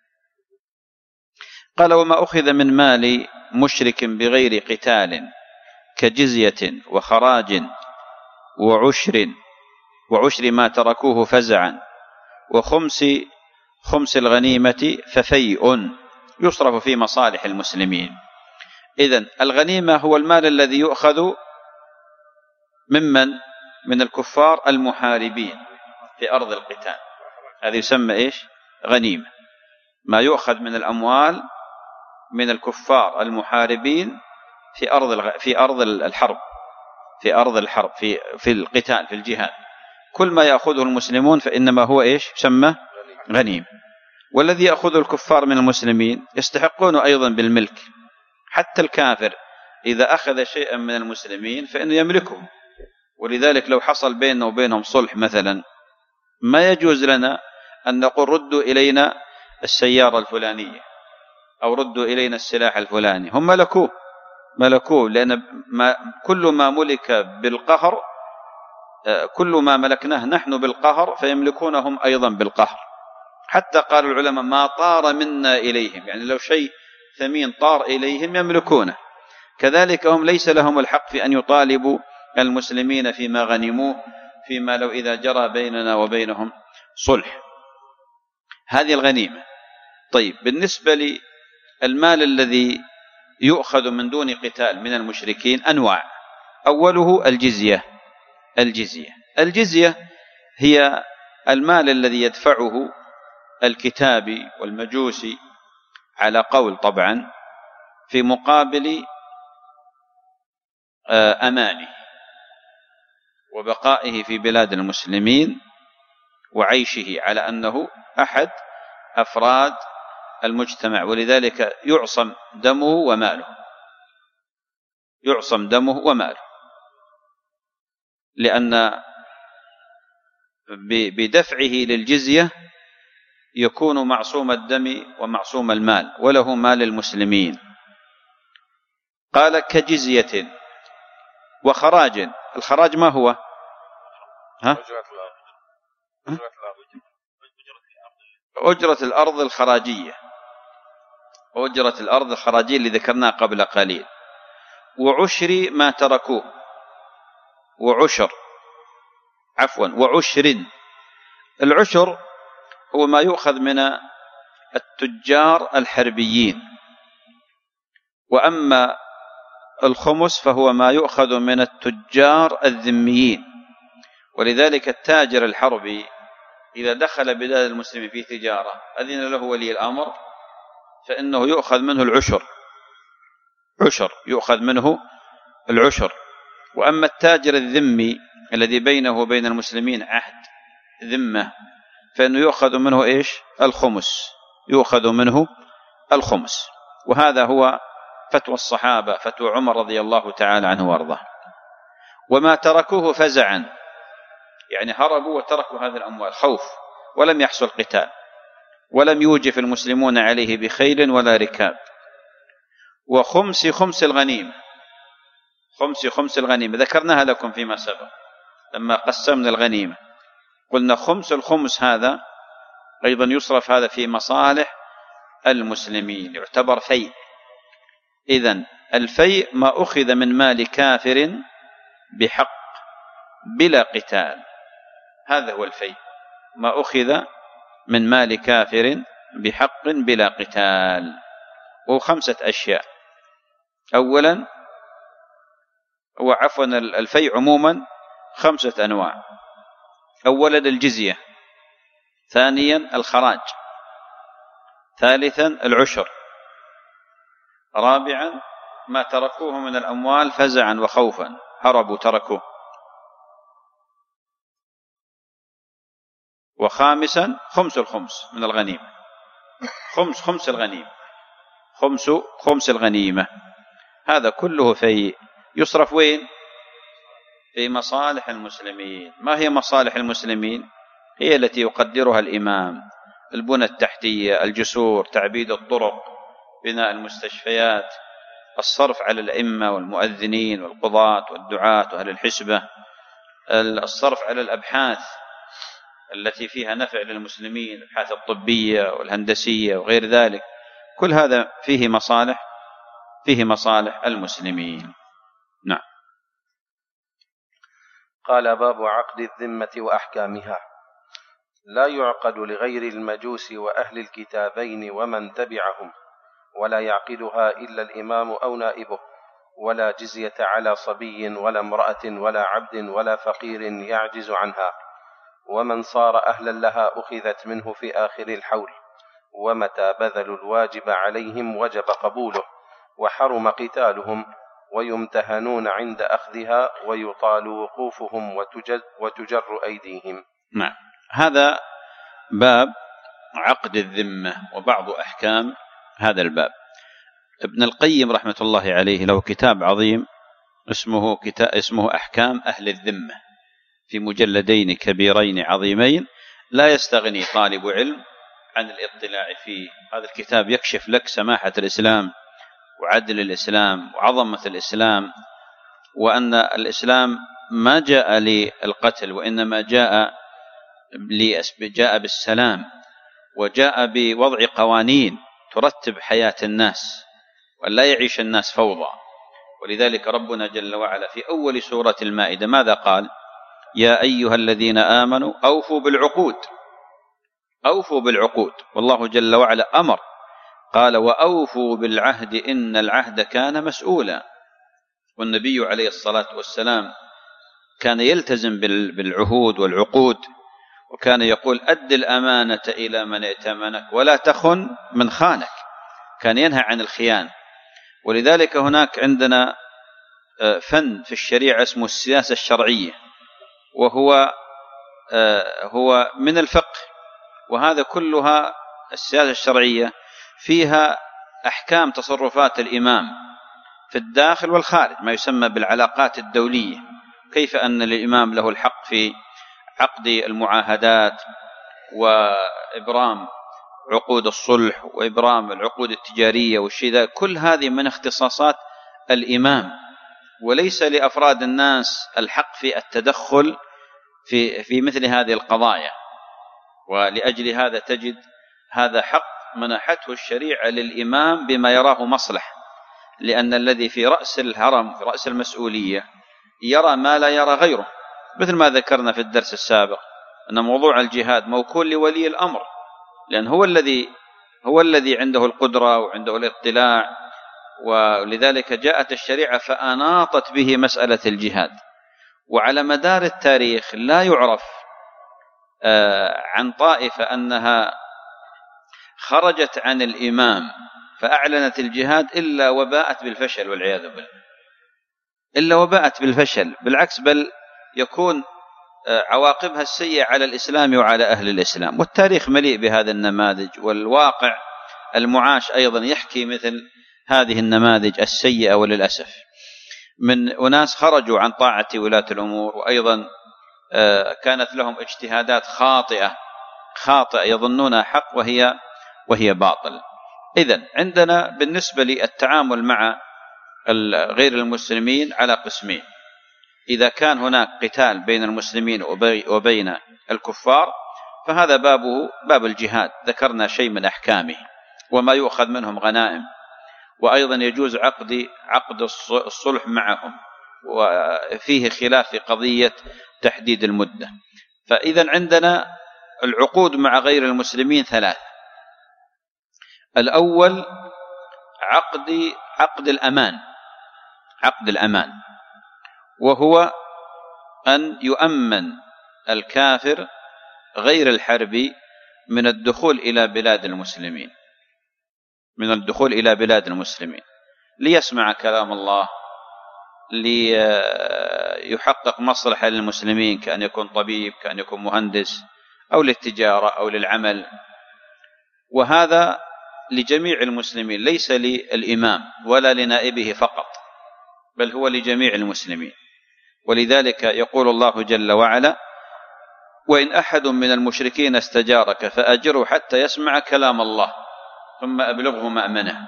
قال وما أخذ من مال مشرك بغير قتال كجزية وخراج وعشر وعشر ما تركوه فزعا وخمس خمس الغنيمة ففيء يصرف في مصالح المسلمين. إذن الغنيمة هو المال الذي يؤخذ ممن من الكفار المحاربين في أرض القتال، هذا يسمى إيش؟ غنيمة. ما يؤخذ من الأموال من الكفار المحاربين في أرض في أرض الحرب، في أرض الحرب في في القتال في الجهاد، كل ما يأخذه المسلمون فإنما هو إيش؟ يسمى غنيمة. والذي يأخذه الكفار من المسلمين يستحقون أيضا بالملك، حتى الكافر إذا أخذ شيئا من المسلمين فإنه يملكه. ولذلك لو حصل بيننا وبينهم صلح مثلا، ما يجوز لنا أن نقول ردوا إلينا السيارة الفلانية أو ردوا إلينا السلاح الفلاني، هم ملكوه ملكوه لأن ما كل ما ملك بالقهر، كل ما ملكناه نحن بالقهر فيملكونهم أيضا بالقهر. حتى قال العلماء ما طار منا إليهم، يعني لو شيء ثمين طار إليهم يملكونه. كذلك هم ليس لهم الحق في أن يطالبوا المسلمين فيما غنموه، فيما لو إذا جرى بيننا وبينهم صلح. هذه الغنيمة. طيب بالنسبة للمال الذي يؤخذ من دون قتال من المشركين أنواع. أوله الجزية. الجزية الجزية هي المال الذي يدفعه الكتابي والمجوسي على قول طبعا في مقابل أمانه وبقائه في بلاد المسلمين وعيشه على أنه أحد أفراد المجتمع، ولذلك يعصم دمه وماله، يعصم دمه وماله، لأن بدفعه للجزية يكون معصوم الدم ومعصوم المال، وله مال المسلمين. قال كجزية وخراج. الخراج ما هو؟ ها؟ أجرة الأرض الخراجية، أجرة الأرض الخراجية اللي ذكرناها قبل قليل. وعشر ما تركوه، وعشر عفوا وعشر. العشر هو ما يؤخذ من التجار الحربيين، وأما الخمس فهو ما يؤخذ من التجار الذميين. ولذلك التاجر الحربي إذا دخل بلاد المسلمين في تجارة أذن له ولي الأمر فإنه يؤخذ منه العشر، عشر يؤخذ منه العشر. وأما التاجر الذمي الذي بينه وبين المسلمين عهد ذمة فإنه يؤخذ منه إيش؟ الخمس، يؤخذ منه الخمس. وهذا هو فتوى الصحابة، فتوى عمر رضي الله تعالى عنه وارضاه. وما تركوه فزعا، يعني هربوا وتركوا هذه الأموال خوف، ولم يحصل قتال، ولم يوجف المسلمون عليه بخيل ولا ركاب. وخمس خمس الغنيمة، خمس خمس الغنيمة ذكرناها لكم فيما سبق لما قسمنا الغنيمة، قلنا خمس الخمس هذا أيضا يصرف هذا في مصالح المسلمين، يعتبر فيء. إذن الفيء ما أخذ من مال كافر بحق بلا قتال، هذا هو الفيء، ما أخذ من مال كافر بحق بلا قتال. وخمسة أشياء. أولا، وعفوا الفيء عموما خمسة أنواع. أولا الجزية، ثانيا الخراج، ثالثا العشر، رابعا ما تركوه من الأموال فزعا وخوفا، هربوا تركوه، وخامسا خمس الخمس من الغنيمة، خمس خمس الغنيمة، خمس خمس الغنيمة. هذا كله في يصرف وين؟ في مصالح المسلمين. ما هي مصالح المسلمين؟ هي التي يقدرها الإمام: البنى التحتية، الجسور، تعبيد الطرق، بناء المستشفيات، الصرف على الأئمة والمؤذنين والقضاة والدعاة وأهل الحسبة، الصرف على الأبحاث التي فيها نفع للمسلمين، الأبحاث الطبية والهندسية وغير ذلك. كل هذا فيه مصالح فيه مصالح المسلمين. نعم. قال: باب عقد الذمة وأحكامها. لا يعقد لغير المجوس وأهل الكتابين ومن تبعهم، ولا يعقدها إلا الإمام أو نائبه، ولا جزية على صبي ولا امرأة ولا عبد ولا فقير يعجز عنها، ومن صار أهلا لها أخذت منه في آخر الحول، ومتى بذلوا الواجب عليهم وجب قبوله، وحرم قتالهم، ويمتهنون عند أخذها، ويطال وقوفهم وتجر أيديهم. نعم. هذا باب عقد الذمة وبعض أحكام هذا الباب. ابن القيم رحمة الله عليه له كتاب عظيم اسمه كتاب اسمه أحكام أهل الذمة، في مجلدين كبيرين عظيمين، لا يستغني طالب علم عن الاطلاع فيه. هذا الكتاب يكشف لك سماحة الإسلام وعدل الإسلام وعظمة الإسلام، وأن الإسلام ما جاء للقتل، وإنما جاء جاء بالسلام، وجاء بوضع قوانين ترتب حياة الناس وأن لا يعيش الناس فوضى. ولذلك ربنا جل وعلا في أول سورة المائدة ماذا قال؟ يا أيها الذين آمنوا أوفوا بالعقود، أوفوا بالعقود. والله جل وعلا أمر قال: وأوفوا بالعهد إن العهد كان مسؤولا. والنبي عليه الصلاة والسلام كان يلتزم بالعهود والعقود، وكان يقول: أد الأمانة إلى من ائتمنك ولا تخن من خانك. كان ينهى عن الخيانة. ولذلك هناك عندنا فن في الشريعة اسمه السياسة الشرعية، وهو هو من الفقه. وهذا كلها السياسة الشرعية فيها أحكام تصرفات الإمام في الداخل والخارج، ما يسمى بالعلاقات الدولية، كيف أن الإمام له الحق في عقد المعاهدات وإبرام عقود الصلح وإبرام العقود التجارية والشيء ذا. كل هذه من اختصاصات الإمام، وليس لأفراد الناس الحق في التدخل في في مثل هذه القضايا. ولأجل هذا تجد هذا حق منحته الشريعة للإمام بما يراه مصلح، لأن الذي في رأس الهرم في رأس المسؤولية يرى ما لا يرى غيره، مثل ما ذكرنا في الدرس السابق أن موضوع الجهاد موكول لولي الأمر، لأن هو الذي هو الذي عنده القدرة وعنده الاطلاع. ولذلك جاءت الشريعة فأناطت به مسألة الجهاد. وعلى مدار التاريخ لا يعرف عن طائفة أنها خرجت عن الإمام فأعلنت الجهاد إلا وباءت بالفشل والعياذ بالله، إلا وباءت بالفشل. بالعكس، بل يكون عواقبها السيئة على الإسلام وعلى أهل الإسلام. والتاريخ مليء بهذا النماذج، والواقع المعاش أيضا يحكي مثل هذه النماذج السيئة وللأسف، من أناس خرجوا عن طاعة ولاة الأمور، وأيضا كانت لهم اجتهادات خاطئة خاطئة يظنونها حق وهي وهي باطل. إذن عندنا بالنسبة للتعامل مع غير المسلمين على قسمين: إذا كان هناك قتال بين المسلمين وبين الكفار فهذا بابه باب الجهاد، ذكرنا شيء من أحكامه وما يؤخذ منهم غنائم، وأيضا يجوز عقد عقد الصلح معهم، وفيه خلاف في قضية تحديد المدة. فإذا عندنا العقود مع غير المسلمين ثلاث. الأول عقد عقد الأمان، عقد الأمان، وهو أن يؤمن الكافر غير الحربي من الدخول إلى بلاد المسلمين، من الدخول إلى بلاد المسلمين ليسمع كلام الله، ليحقق مصلحة للمسلمين، كأن يكون طبيب، كأن يكون مهندس، أو للتجارة أو للعمل. وهذا لجميع المسلمين، ليس للإمام ولا لنائبه فقط، بل هو لجميع المسلمين. ولذلك يقول الله جل وعلا: وإن أحد من المشركين استجارك فأجره حتى يسمع كلام الله ثم أبلغه مأمنه.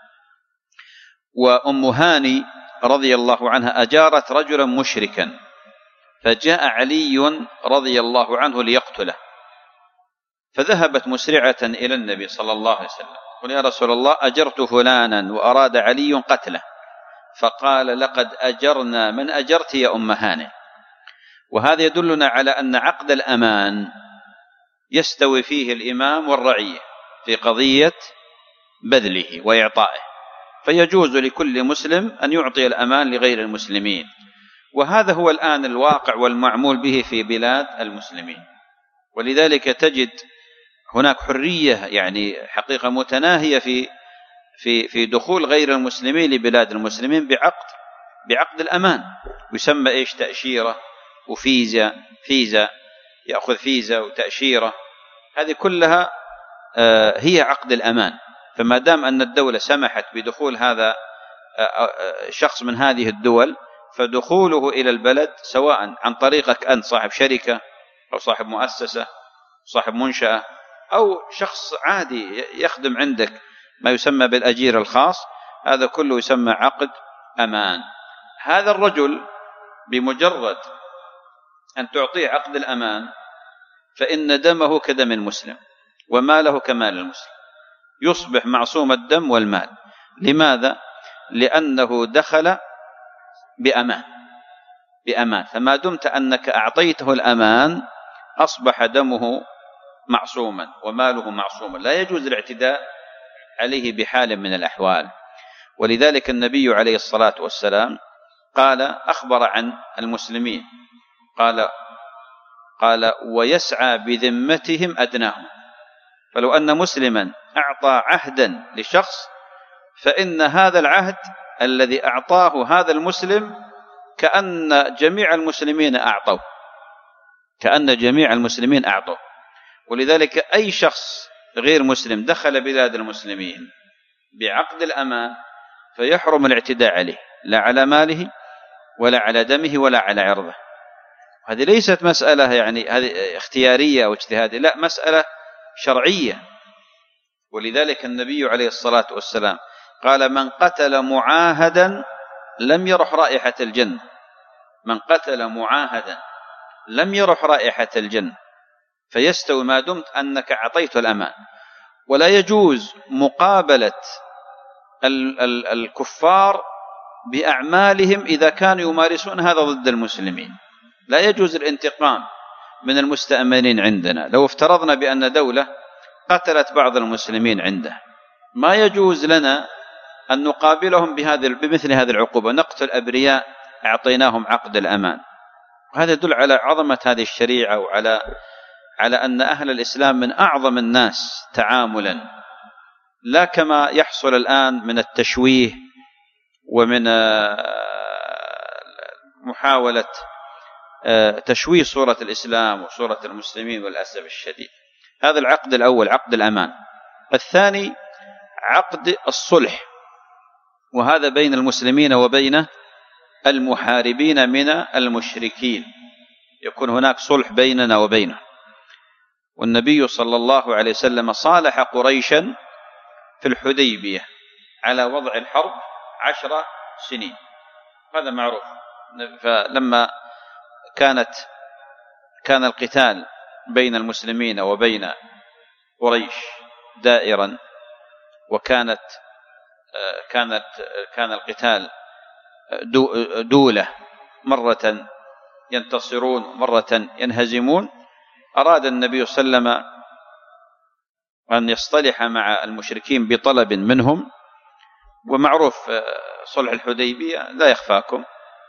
وأم هاني رضي الله عنها أجارت رجلا مشركا، فجاء علي رضي الله عنه ليقتله، فذهبت مسرعة إلى النبي صلى الله عليه وسلم: قل يا رسول الله أجرت فلانا وأراد علي قتله. فقال: لقد أجرنا من أجرت يا أم هاني. وهذا يدلنا على أن عقد الأمان يستوي فيه الإمام والرعية في قضية بذله وإعطائه، فيجوز لكل مسلم أن يعطي الأمان لغير المسلمين. وهذا هو الآن الواقع والمعمول به في بلاد المسلمين. ولذلك تجد هناك حرية يعني حقيقة متناهية في في في دخول غير المسلمين لبلاد المسلمين بعقد بعقد الأمان، يسمى إيش؟ تأشيرة وفيزا، فيزا يأخذ فيزا وتأشيرة، هذه كلها هي عقد الأمان. فما دام أن الدولة سمحت بدخول هذا شخص من هذه الدول، فدخوله إلى البلد سواء عن طريقك أنت صاحب شركة أو صاحب مؤسسة صاحب منشأة أو شخص عادي يخدم عندك ما يسمى بالأجير الخاص، هذا كله يسمى عقد أمان. هذا الرجل بمجرد أن تعطيه عقد الأمان فإن دمه كدم المسلم وماله كمال المسلم، يصبح معصوم الدم والمال. لماذا؟ لأنه دخل بأمان بأمان فما دمت أنك أعطيته الأمان أصبح دمه معصوما وماله معصوما، لا يجوز الاعتداء عليه بحال من الأحوال. ولذلك النبي عليه الصلاة والسلام قال أخبر عن المسلمين قال قال ويسعى بذمتهم أدناهم. فلو أن مسلما أعطى عهدا لشخص فإن هذا العهد الذي أعطاه هذا المسلم كأن جميع المسلمين أعطوا كأن جميع المسلمين أعطوا. ولذلك أي شخص غير مسلم دخل بلاد المسلمين بعقد الأمان فيحرم الاعتداء عليه، لا على ماله ولا على دمه ولا على عرضه. هذه ليست مسألة يعني هذه اختيارية أو اجتهادية، لا، مسألة شرعية. ولذلك النبي عليه الصلاة والسلام قال من قتل معاهدا لم يرح رائحة الجنة، من قتل معاهدا لم يرح رائحة الجنة. فيستوي ما دمت أنك أعطيت الأمان. ولا يجوز مقابلة ال ال الكفار بأعمالهم إذا كانوا يمارسون هذا ضد المسلمين. لا يجوز الانتقام من المستأمنين عندنا. لو افترضنا بأن دولة قتلت بعض المسلمين عنده، ما يجوز لنا أن نقابلهم بهذه بمثل هذه العقوبة، نقتل أبرياء أعطيناهم عقد الأمان. وهذا يدل على عظمة هذه الشريعة وعلى على أن أهل الإسلام من أعظم الناس تعاملا، لا كما يحصل الآن من التشويه ومن محاولة تشويه صورة الإسلام وصورة المسلمين والأسف الشديد. هذا العقد الأول عقد الأمان. الثاني عقد الصلح، وهذا بين المسلمين وبين المحاربين من المشركين، يكون هناك صلح بيننا وبينه. والنبي صلى الله عليه وسلم صالح قريشا في الحديبية على وضع الحرب عشر سنين، هذا معروف. فلما كانت كان القتال بين المسلمين وبين قريش دائرا، وكانت كانت كان القتال دولة، مرة ينتصرون مرة ينهزمون، أراد النبي صلى الله عليه وسلم أن يصطلح مع المشركين بطلب منهم، ومعروف صلح الحديبية لا يخفاكم،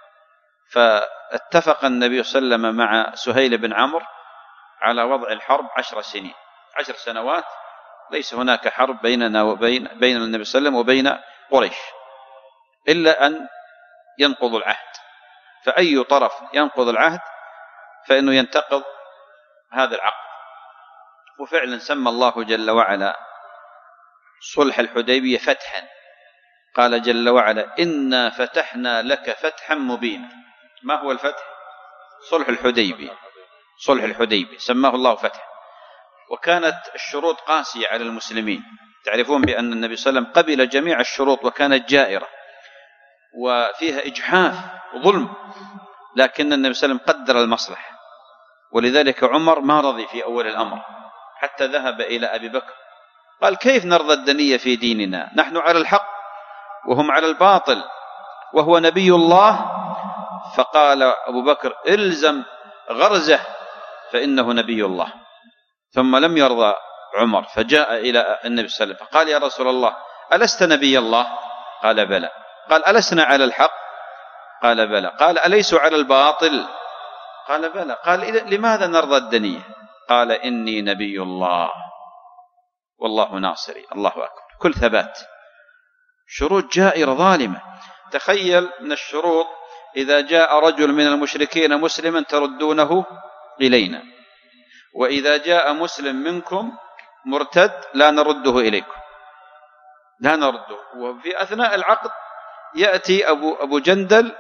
فاتفق النبي صلى الله عليه وسلم مع سهيل بن عمرو على وضع الحرب عشر سنين، عشر سنوات ليس هناك حرب بيننا وبين بين النبي صلى الله عليه وسلم وبين قريش إلا أن ينقض العهد، فأي طرف ينقض العهد فإنه ينتقض هذا العقد. وفعلا سمى الله جل وعلا صلح الحديبية فتحا، قال جل وعلا إنا فتحنا لك فتحا مبينا. ما هو الفتح؟ صلح الحديبية، صلح الحديبية سماه الله فتح. وكانت الشروط قاسية على المسلمين، تعرفون بأن النبي صلى الله عليه وسلم قبل جميع الشروط وكانت جائرة وفيها إجحاف وظلم، لكن النبي صلى الله عليه وسلم قدر المصلحة، ولذلك عمر ما رضي في أول الأمر حتى ذهب إلى أبي بكر قال كيف نرضى الدنية في ديننا، نحن على الحق وهم على الباطل وهو نبي الله. فقال أبو بكر إلزم غرزه فإنه نبي الله. ثم لم يرضى عمر فجاء إلى النبي صلى الله عليه وسلم فقال يا رسول الله ألست نبي الله؟ قال بلى. قال ألسنا على الحق؟ قال بلى. قال أليس على الباطل؟ قال بلى. قال لماذا نرضى الدنيا؟ قال إني نبي الله والله ناصري. الله أكبر، كل ثبات. شروط جائرة ظالمة. تخيل من الشروط إذا جاء رجل من المشركين مسلما تردونه إلينا، وإذا جاء مسلم منكم مرتد لا نرده إليكم، لا نرده. وفي أثناء العقد يأتي أبو, أبو جندل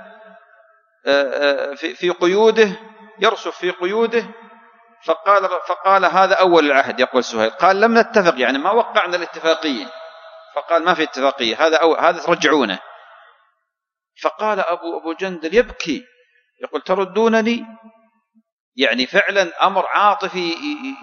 في قيوده، يرسف في قيوده، فقال, فقال هذا أول العهد. يقول سهيل قال لم نتفق، يعني ما وقعنا الاتفاقية. فقال ما في اتفاقية، هذا أو هذا ترجعونه. فقال أبو, أبو جندل يبكي يقول تردونني؟ يعني فعلا أمر عاطفي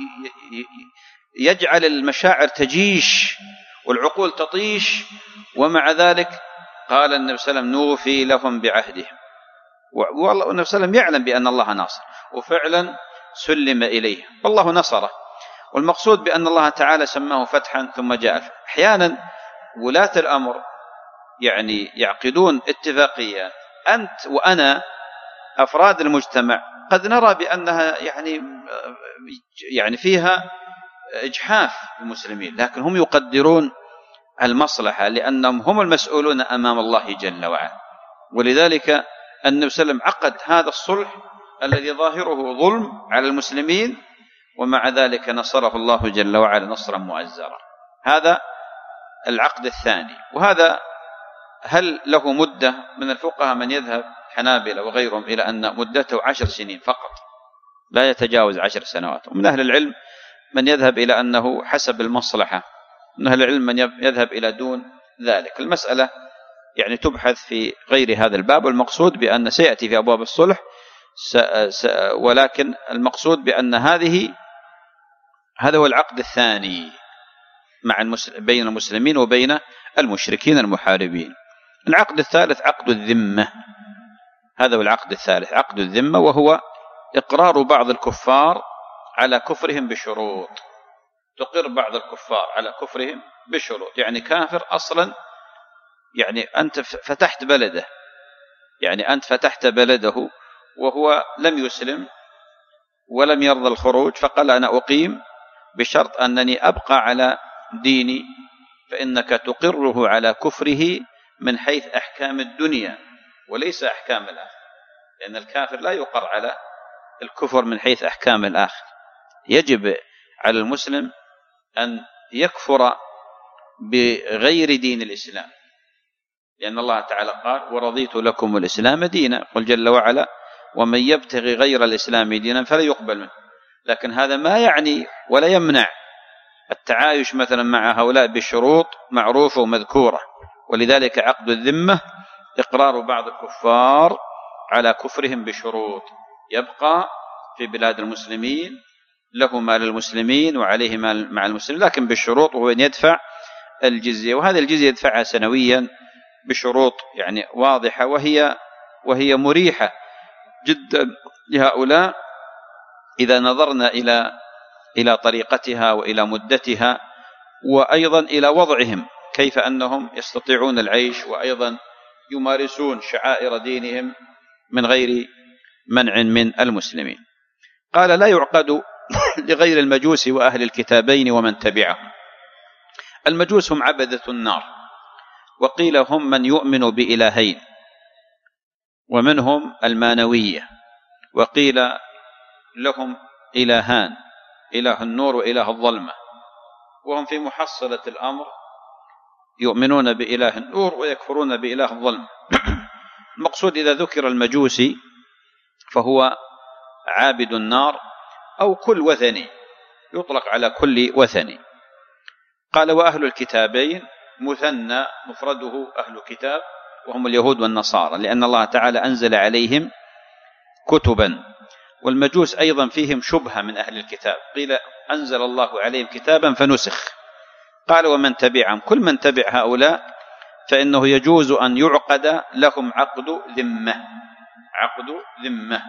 يجعل المشاعر تجيش والعقول تطيش، ومع ذلك قال النبي صلى الله عليه وسلم نوفي لهم بعهدهم. والله النبي صلى الله عليه وسلم يعلم بأن الله ناصر، وفعلا سلم إليه والله نصره. والمقصود بأن الله تعالى سماه فتحا ثم جاء. أحيانا ولاة الأمر يعني يعقدون اتفاقيات، أنت وأنا أفراد المجتمع قد نرى بأنها يعني يعني فيها إجحاف المسلمين، لكن هم يقدرون المصلحة لأنهم هم المسؤولون أمام الله جل وعلا. ولذلك النبي صلى الله عليه وسلم عقد هذا الصلح الذي ظاهره ظلم على المسلمين، ومع ذلك نصره الله جل وعلا نصرا مؤزرا. هذا العقد الثاني. وهذا هل له مدة؟ من الفقهاء من يذهب حنابلة وغيرهم إلى أن مدته عشر سنين فقط، لا يتجاوز عشر سنوات. ومن أهل العلم من يذهب إلى أنه حسب المصلحة، من أهل العلم من يذهب إلى دون ذلك. المسألة يعني تبحث في غير هذا الباب، والمقصود بأن سيأتي في أبواب الصلح، ولكن المقصود بأن هذه هذا هو العقد الثاني مع المسلم بين المسلمين وبين المشركين المحاربين. العقد الثالث عقد الذمة. هذا هو العقد الثالث، عقد الذمة، وهو إقرار بعض الكفار على كفرهم بشروط. تقر بعض الكفار على كفرهم بشروط، يعني كافر أصلا، يعني أنت فتحت بلده، يعني أنت فتحت بلده وهو لم يسلم ولم يرضى الخروج، فقال أنا أقيم بشرط أنني أبقى على ديني، فإنك تقره على كفره من حيث أحكام الدنيا وليس أحكام الآخر، لأن الكافر لا يقر على الكفر من حيث أحكام الآخر. يجب على المسلم أن يكفر بغير دين الإسلام، لأن الله تعالى قال ورضيت لكم الإسلام دينا، قل جل وعلا ومن يبتغي غير الإسلام دينا فلا يقبل منه. لكن هذا ما يعني ولا يمنع التعايش مثلا مع هؤلاء بشروط معروفة ومذكورة. ولذلك عقد الذمة إقرار بعض الكفار على كفرهم بشروط، يبقى في بلاد المسلمين له مال المسلمين وعليه مال مع المسلمين، لكن بالشروط، وهو أن يدفع الجزية، وهذه الجزية يدفعها سنويا بشروط يعني واضحة، وهي وهي مريحة جدا لهؤلاء إذا نظرنا إلى إلى طريقتها وإلى مدتها، وأيضا إلى وضعهم، كيف أنهم يستطيعون العيش وأيضا يمارسون شعائر دينهم من غير منع من المسلمين. قال: لا يعقد لغير المجوس وأهل الكتابين ومن تبعهم. المجوس هم عبدة النار، وقيل هم من يؤمن بإلهين، ومنهم المانوية، وقيل لهم إلهان، إله النور وإله الظلمة، وهم في محصلة الأمر يؤمنون بإله النور ويكفرون بإله الظلمة. المقصود إذا ذكر المجوسي فهو عابد النار أو كل وثني، يطلق على كل وثني. قال: وأهل الكتابين مثنى مفرده أهل كتاب، وهم اليهود والنصارى، لأن الله تعالى أنزل عليهم كتبا، والمجوس أيضا فيهم شبهة من أهل الكتاب، قيل أنزل الله عليهم كتابا فنسخ. قال: ومن تبعهم، كل من تبع هؤلاء فإنه يجوز أن يعقد لهم عقد ذمة، عقد ذمة.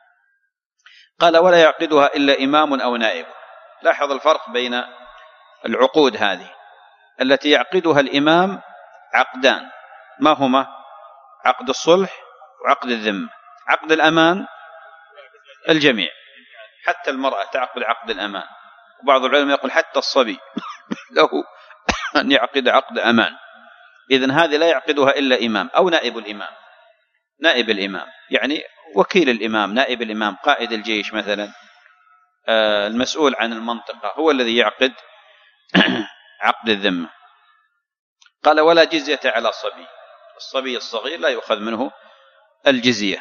قال: ولا يعقدها إلا إمام أو نائب. لاحظ الفرق بين العقود هذه، التي يعقدها الإمام عقدان، ما هما؟ عقد الصلح وعقد الذمة. عقد الأمان الجميع، حتى المرأة تعقد عقد الأمان، وبعض العلماء يقول حتى الصبي له أن يعقد عقد أمان. إذن هذه لا يعقدها إلا إمام أو نائب الإمام. نائب الإمام يعني وكيل الإمام، نائب الإمام، قائد الجيش مثلا، المسؤول عن المنطقة، هو الذي يعقد عقد الذمة. قال: ولا جزية على الصبي. الصبي الصغير لا يؤخذ منه الجزية،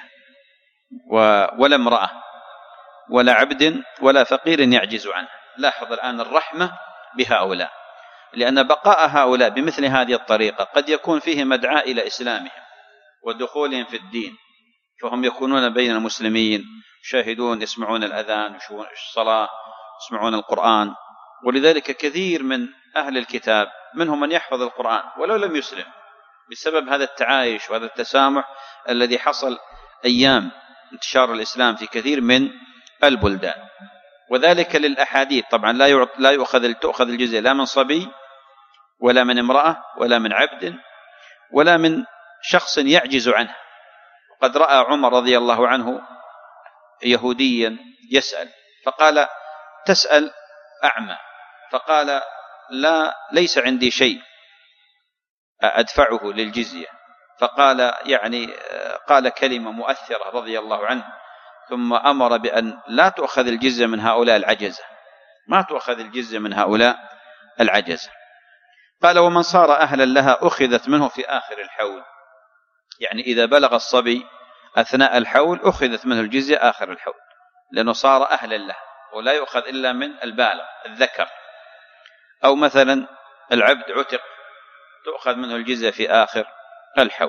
ولا امرأة ولا عبد ولا فقير يعجز عنه. لاحظ الآن الرحمة بهؤلاء، لأن بقاء هؤلاء بمثل هذه الطريقة قد يكون فيه مدعاة إلى إسلامهم ودخولهم في الدين، فهم يكونون بين المسلمين، شاهدون، يسمعون الأذان، يشوفون الصلاة، يسمعون القرآن. ولذلك كثير من أهل الكتاب منهم من يحفظ القرآن ولو لم يسلم، بسبب هذا التعايش وهذا التسامح الذي حصل أيام انتشار الإسلام في كثير من البلدان. وذلك للأحاديث، طبعا لا لا يؤخذ تؤخذ الجزية لا من صبي ولا من امرأة ولا من عبد ولا من شخص يعجز عنه. وقد رأى عمر رضي الله عنه يهوديا يسأل، فقال: تسأل أعمى؟ فقال: لا، ليس عندي شيء أدفعه للجزية. فقال يعني قال كلمة مؤثرة رضي الله عنه، ثم أمر بأن لا تؤخذ الجزية من هؤلاء العجزة، ما تؤخذ الجزية من هؤلاء العجزة. قال: ومن صار أهلا لها أخذت منه في آخر الحول. يعني إذا بلغ الصبي أثناء الحول أخذت منه الجزية آخر الحول، لأنه صار أهلا له، ولا يؤخذ إلا من البالغ الذكر. أو مثلا العبد عتق تؤخذ منه الجزية في آخر الحول.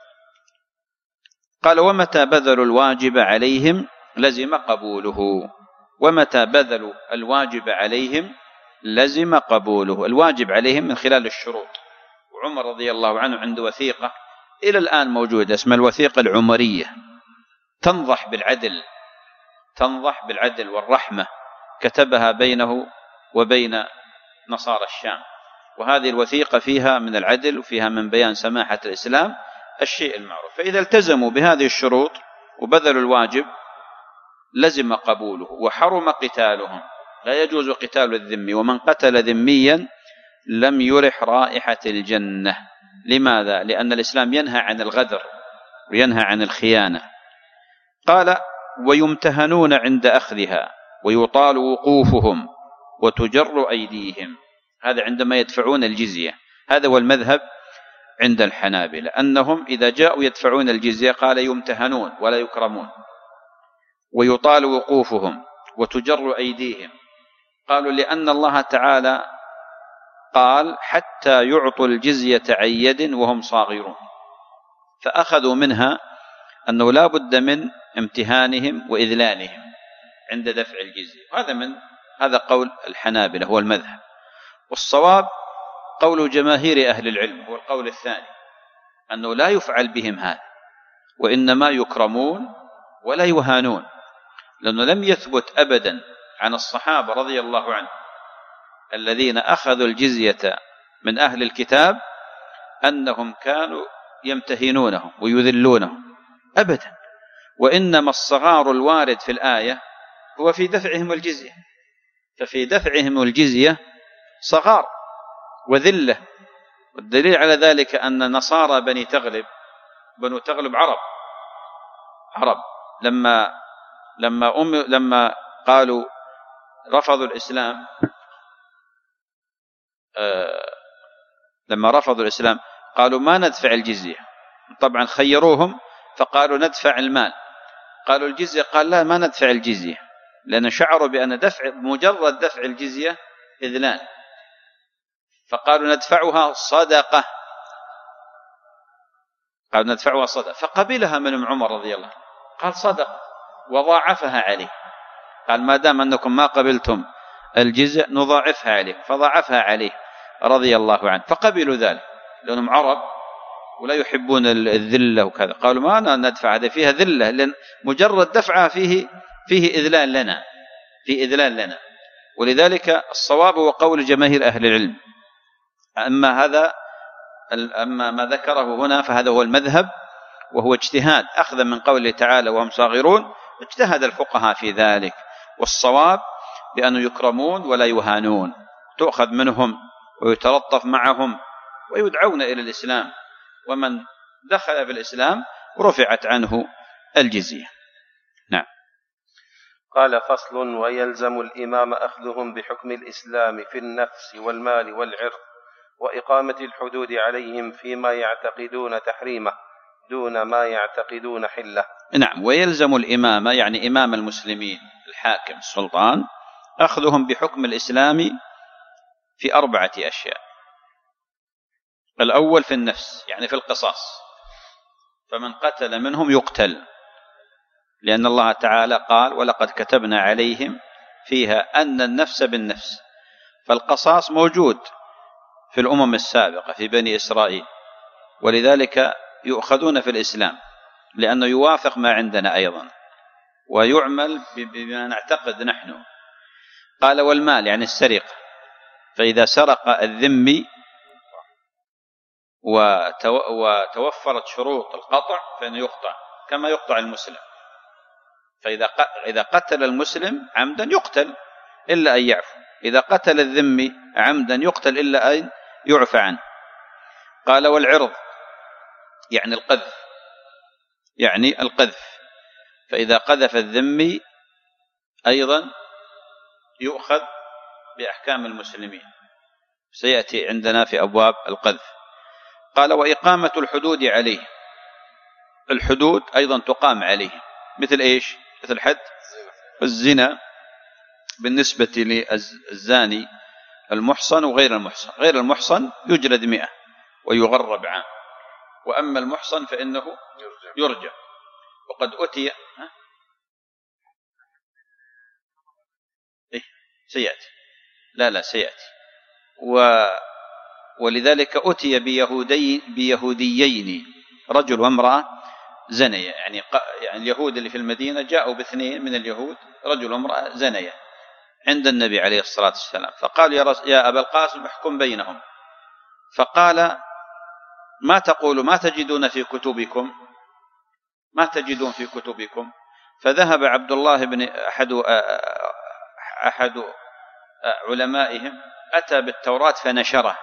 قال: ومتى بذلوا الواجب عليهم لزم قبوله. ومتى بذلوا الواجب عليهم لزم قبوله. الواجب عليهم من خلال الشروط. وعمر رضي الله عنه عنده وثيقة إلى الآن موجودة اسمها الوثيقة العمرية، تنضح بالعدل، تنضح بالعدل والرحمة، كتبها بينه وبين نصارى الشام. وهذه الوثيقة فيها من العدل وفيها من بيان سماحة الإسلام الشيء المعروف. فإذا التزموا بهذه الشروط وبذلوا الواجب لزم قبوله وحرم قتالهم. لا يجوز قتال الذمي، ومن قتل ذميا لم يرح رائحة الجنة. لماذا؟ لأن الإسلام ينهى عن الغدر وينهى عن الخيانة. قال: ويمتهنون عند أخذها ويطال وقوفهم وتجر أيديهم. هذا عندما يدفعون الجزية. هذا هو المذهب عند الحنابلة، أنهم إذا جاءوا يدفعون الجزية قال يمتهنون ولا يكرمون، ويطال وقوفهم وتجر أيديهم. قالوا لأن الله تعالى قال: حتى يعطوا الجزية عن يد وهم صاغرون. فأخذوا منها أنه لا بد من امتهانهم وإذلالهم عند دفع الجزية. هذا من هذا قول الحنابلة هو المذهب، والصواب قول جماهير أهل العلم هو القول الثاني، أنه لا يفعل بهم هذا، وإنما يكرمون ولا يهانون، لأنه لم يثبت أبدا عن الصحابة رضي الله عنهم الذين أخذوا الجزية من أهل الكتاب أنهم كانوا يمتهنونهم ويذلونهم أبدا، وإنما الصغار الوارد في الآية هو في دفعهم الجزية، ففي دفعهم الجزية صغار وذلة. والدليل على ذلك أن نصارى بني تغلب بنو تغلب عرب عرب لما لما أم لما قالوا رفضوا الإسلام آه لما رفضوا الإسلام قالوا ما ندفع الجزية، طبعا خيروهم فقالوا ندفع المال، قالوا الجزية، قال لا ما ندفع الجزية، لأن شعروا بأن دفع مجرد دفع الجزية إذلال، فقالوا ندفعها صدقة، قالوا ندفعها صدقة، فقبلها منهم عمر رضي الله عنه، قال صدقة وضاعفها عليه، قال ما دام أنكم ما قبلتم الجزية نضاعفها عليه، فضاعفها عليه رضي الله عنه، فقبلوا ذلك لأنهم عرب ولا يحبون الذلة وكذا، قالوا ما ندفع، هذا فيها ذلة، لأن مجرد دفعها فيه فيه إذلال لنا فيه إذلال لنا ولذلك الصواب هو قول جماهير أهل العلم. أما هذا أما ما ذكره هنا فهذا هو المذهب، وهو اجتهاد أخذا من قوله تعالى وهم صاغرون، اجتهد الفقهاء في ذلك، والصواب بأن يكرمون ولا يهانون، تؤخذ منهم ويتلطف معهم ويدعون إلى الإسلام، ومن دخل في الإسلام رفعت عنه الجزية. نعم. قال فصل: ويلزم الإمام أخذهم بحكم الإسلام في النفس والمال والعرض، وإقامة الحدود عليهم فيما يعتقدون تحريمه دون ما يعتقدون حله. نعم. ويلزم الإمام يعني إمام المسلمين الحاكم السلطان أخذهم بحكم الإسلام في أربعة أشياء. الأول في النفس يعني في القصاص، فمن قتل منهم يقتل، لأن الله تعالى قال ولقد كتبنا عليهم فيها أن النفس بالنفس، فالقصاص موجود في الأمم السابقة في بني إسرائيل، ولذلك يؤخذون في الإسلام لأنه يوافق ما عندنا أيضا ويعمل بما نعتقد نحن. قال والمال يعني السرقة، فإذا سرق الذمي وتوفرت شروط القطع فإنه يقطع كما يقطع المسلم، فإذا إذا قتل المسلم عمدا يقتل إلا أن يعفو، إذا قتل الذمي عمدا يقتل إلا أن يعفى عنه. قال والعرض يعني القذف يعني القذف فإذا قذف الذمي أيضا يؤخذ بأحكام المسلمين، سيأتي عندنا في أبواب القذف. قال وإقامة الحدود عليه، الحدود أيضا تقام عليه، مثل إيش؟ مثل حد الزنا بالنسبة للزاني المحصن وغير المحصن، غير المحصن يجلد مئة ويغرب عام، وأما المحصن فإنه يرجع. وقد أتي إيه سيأتي لا لا سيأتي و... ولذلك أتي بيهودي بيهوديين رجل وامرأة زنيا، يعني يعني اليهود اللي في المدينة جاءوا باثنين من اليهود رجل وامرأة زنيا عند النبي عليه الصلاة والسلام، فقال يا, رس... يا أبا القاسم احكم بينهم، فقال ما تقول ما تجدون في كتبكم ما تجدون في كتبكم فذهب عبد الله بن أحد أحد علمائهم أتى بالتوراة فنشره،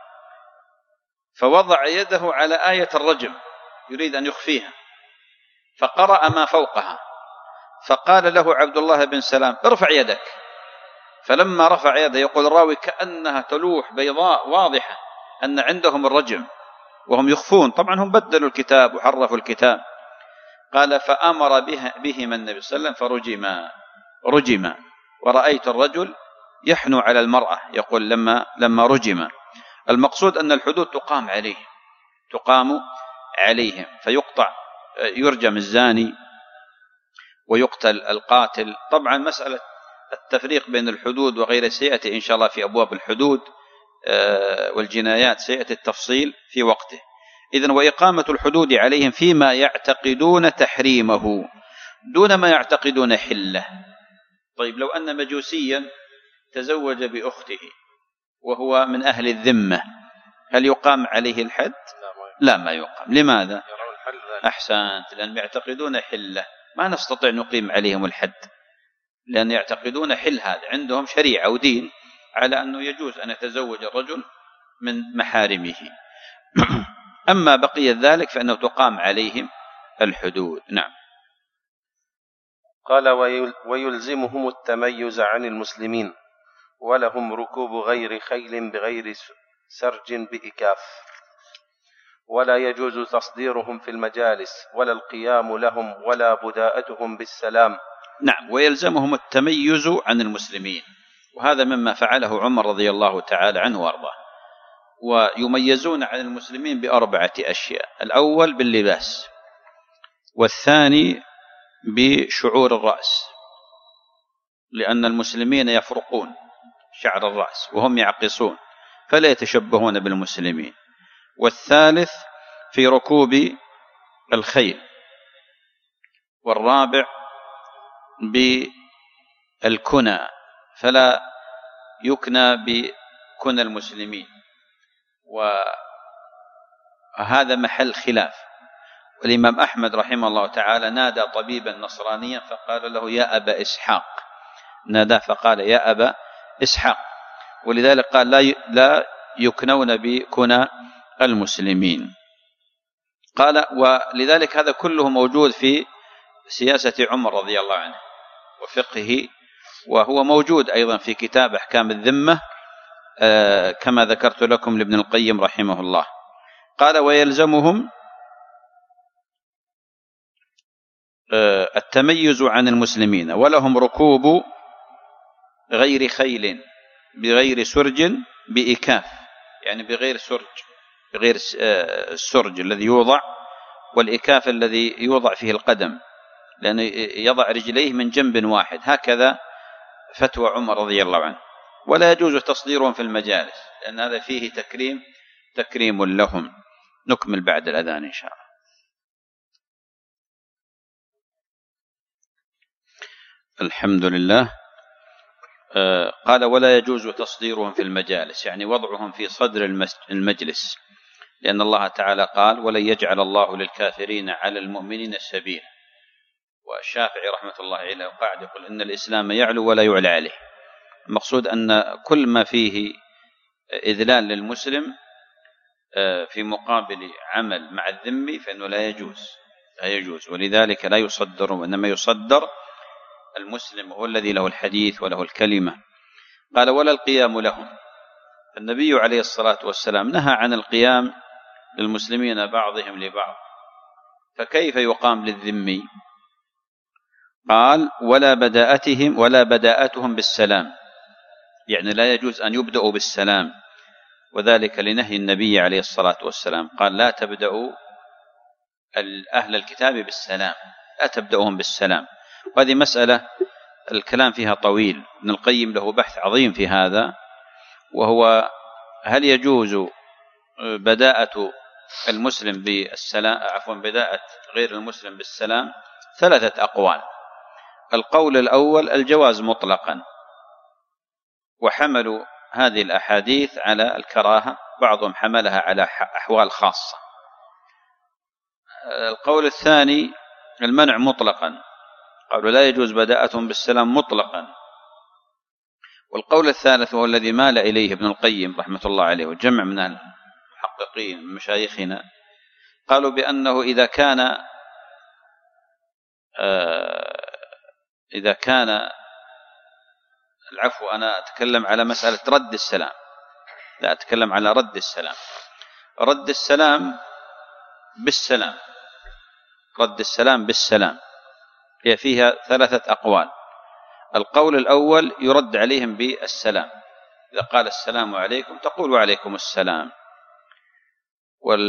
فوضع يده على آية الرجم يريد أن يخفيها، فقرأ ما فوقها، فقال له عبد الله بن سلام ارفع يدك، فلما رفع يده يقول الراوي كأنها تلوح بيضاء واضحة أن عندهم الرجم وهم يخفون، طبعا هم بدلوا الكتاب وحرفوا الكتاب. قال فأمر بهما النبي صلى الله عليه وسلم فرجما رجما ورأيت الرجل يحنو على المرأة يقول لما لما رجما. المقصود أن الحدود تقام عليه تقام عليهم فيقطع يرجم الزاني ويقتل القاتل. طبعا مسألة التفريق بين الحدود وغير سيأتي إن شاء الله في أبواب الحدود والجنايات، سيأتي التفصيل في وقته. إذن وإقامة الحدود عليهم فيما يعتقدون تحريمه دون ما يعتقدون حله. طيب لو أن مجوسيا تزوج بأخته وهو من أهل الذمة، هل يقام عليه الحد؟ لا، ما يقام. لماذا؟ أحسنت، لأن يعتقدون حله، ما نستطيع نقيم عليهم الحد، لأن يعتقدون حل، هذا عندهم شريعة ودين على أنه يجوز أن يتزوج الرجل من محارمه. أما بقية ذلك فإنه تقام عليهم الحدود. نعم. قال ويلزمهم التميز عن المسلمين ولهم ركوب غير خيل بغير سرج بإكاف، ولا يجوز تصديرهم في المجالس ولا القيام لهم ولا بداءتهم بالسلام. نعم، ويلزمهم التميز عن المسلمين، وهذا مما فعله عمر رضي الله تعالى عنه وارضاه. ويميزون عن المسلمين بأربعة أشياء: الأول باللباس، والثاني بشعور الرأس، لأن المسلمين يفرقون شعر الرأس وهم يعقصون فلا يتشبهون بالمسلمين، والثالث في ركوب الخيل، والرابع بالكنى فلا يكنى بكنى المسلمين، وهذا محل خلاف. والإمام أحمد رحمه الله تعالى نادى طبيبا نصرانيا فقال له يا أبا إسحاق، نادى فقال يا أبا إسحاق، ولذلك قال لا لا يكنون بكنى المسلمين. قال ولذلك هذا كله موجود في سياسة عمر رضي الله عنه وفقهه، وهو موجود أيضا في كتاب أحكام الذمة كما ذكرت لكم لابن القيم رحمه الله. قال ويلزمهم التميز عن المسلمين ولهم ركوب غير خيل بغير سرج بإكاف، يعني بغير سرج، بغير السرج الذي يوضع، والإكاف الذي يوضع فيه القدم، لأنه يضع رجليه من جنب واحد، هكذا فتوى عمر رضي الله عنه. ولا يجوز تصديرهم في المجالس لأن هذا فيه تكريم تكريم لهم. نكمل بعد الأذان إن شاء الله. الحمد لله. آه قال ولا يجوز تصديرهم في المجالس، يعني وضعهم في صدر المجلس، لأن الله تعالى قال ولن يجعل الله للكافرين على المؤمنين سبيلا. والشافعي رحمة الله عليه قاعد يقول إن الإسلام يعلو ولا يعلى عليه. المقصود أن كل ما فيه إذلال للمسلم في مقابل عمل مع الذمي فإنه لا يجوز لا يجوز ولذلك لا يصدر، وإنما يصدر المسلم هو الذي له الحديث وله الكلمة. قال ولا القيام لهم، النبي عليه الصلاة والسلام نهى عن القيام للمسلمين بعضهم لبعض، فكيف يقام للذمي؟ قال ولا بداءتهم ولا بداءتهم بالسلام، يعني لا يجوز أن يبدأوا بالسلام، وذلك لنهي النبي عليه الصلاة والسلام، قال لا تبدأوا أهل الكتاب بالسلام، لا تبدأوهم بالسلام. وهذه مسألة الكلام فيها طويل، ابن القيم له بحث عظيم في هذا، وهو هل يجوز بداءة المسلم بالسلام عفوا بداءة غير المسلم بالسلام؟ ثلاثة أقوال. القول الأول الجواز مطلقا، وحملوا هذه الأحاديث على الكراهة، بعضهم حملها على أحوال خاصة. القول الثاني المنع مطلقا، قالوا لا يجوز بداءتهم بالسلام مطلقا. والقول الثالث وهو الذي مال إليه ابن القيم رحمة الله عليه وجمع من المحققين من مشايخنا، قالوا بأنه إذا كان إذا كان العفو أنا أتكلم على مسألة رد السلام، لا أتكلم على رد السلام. رد السلام بالسلام، رد السلام بالسلام هي فيها ثلاثة أقوال. القول الأول يرد عليهم بالسلام، إذا قال السلام عليكم تقول وعليكم السلام.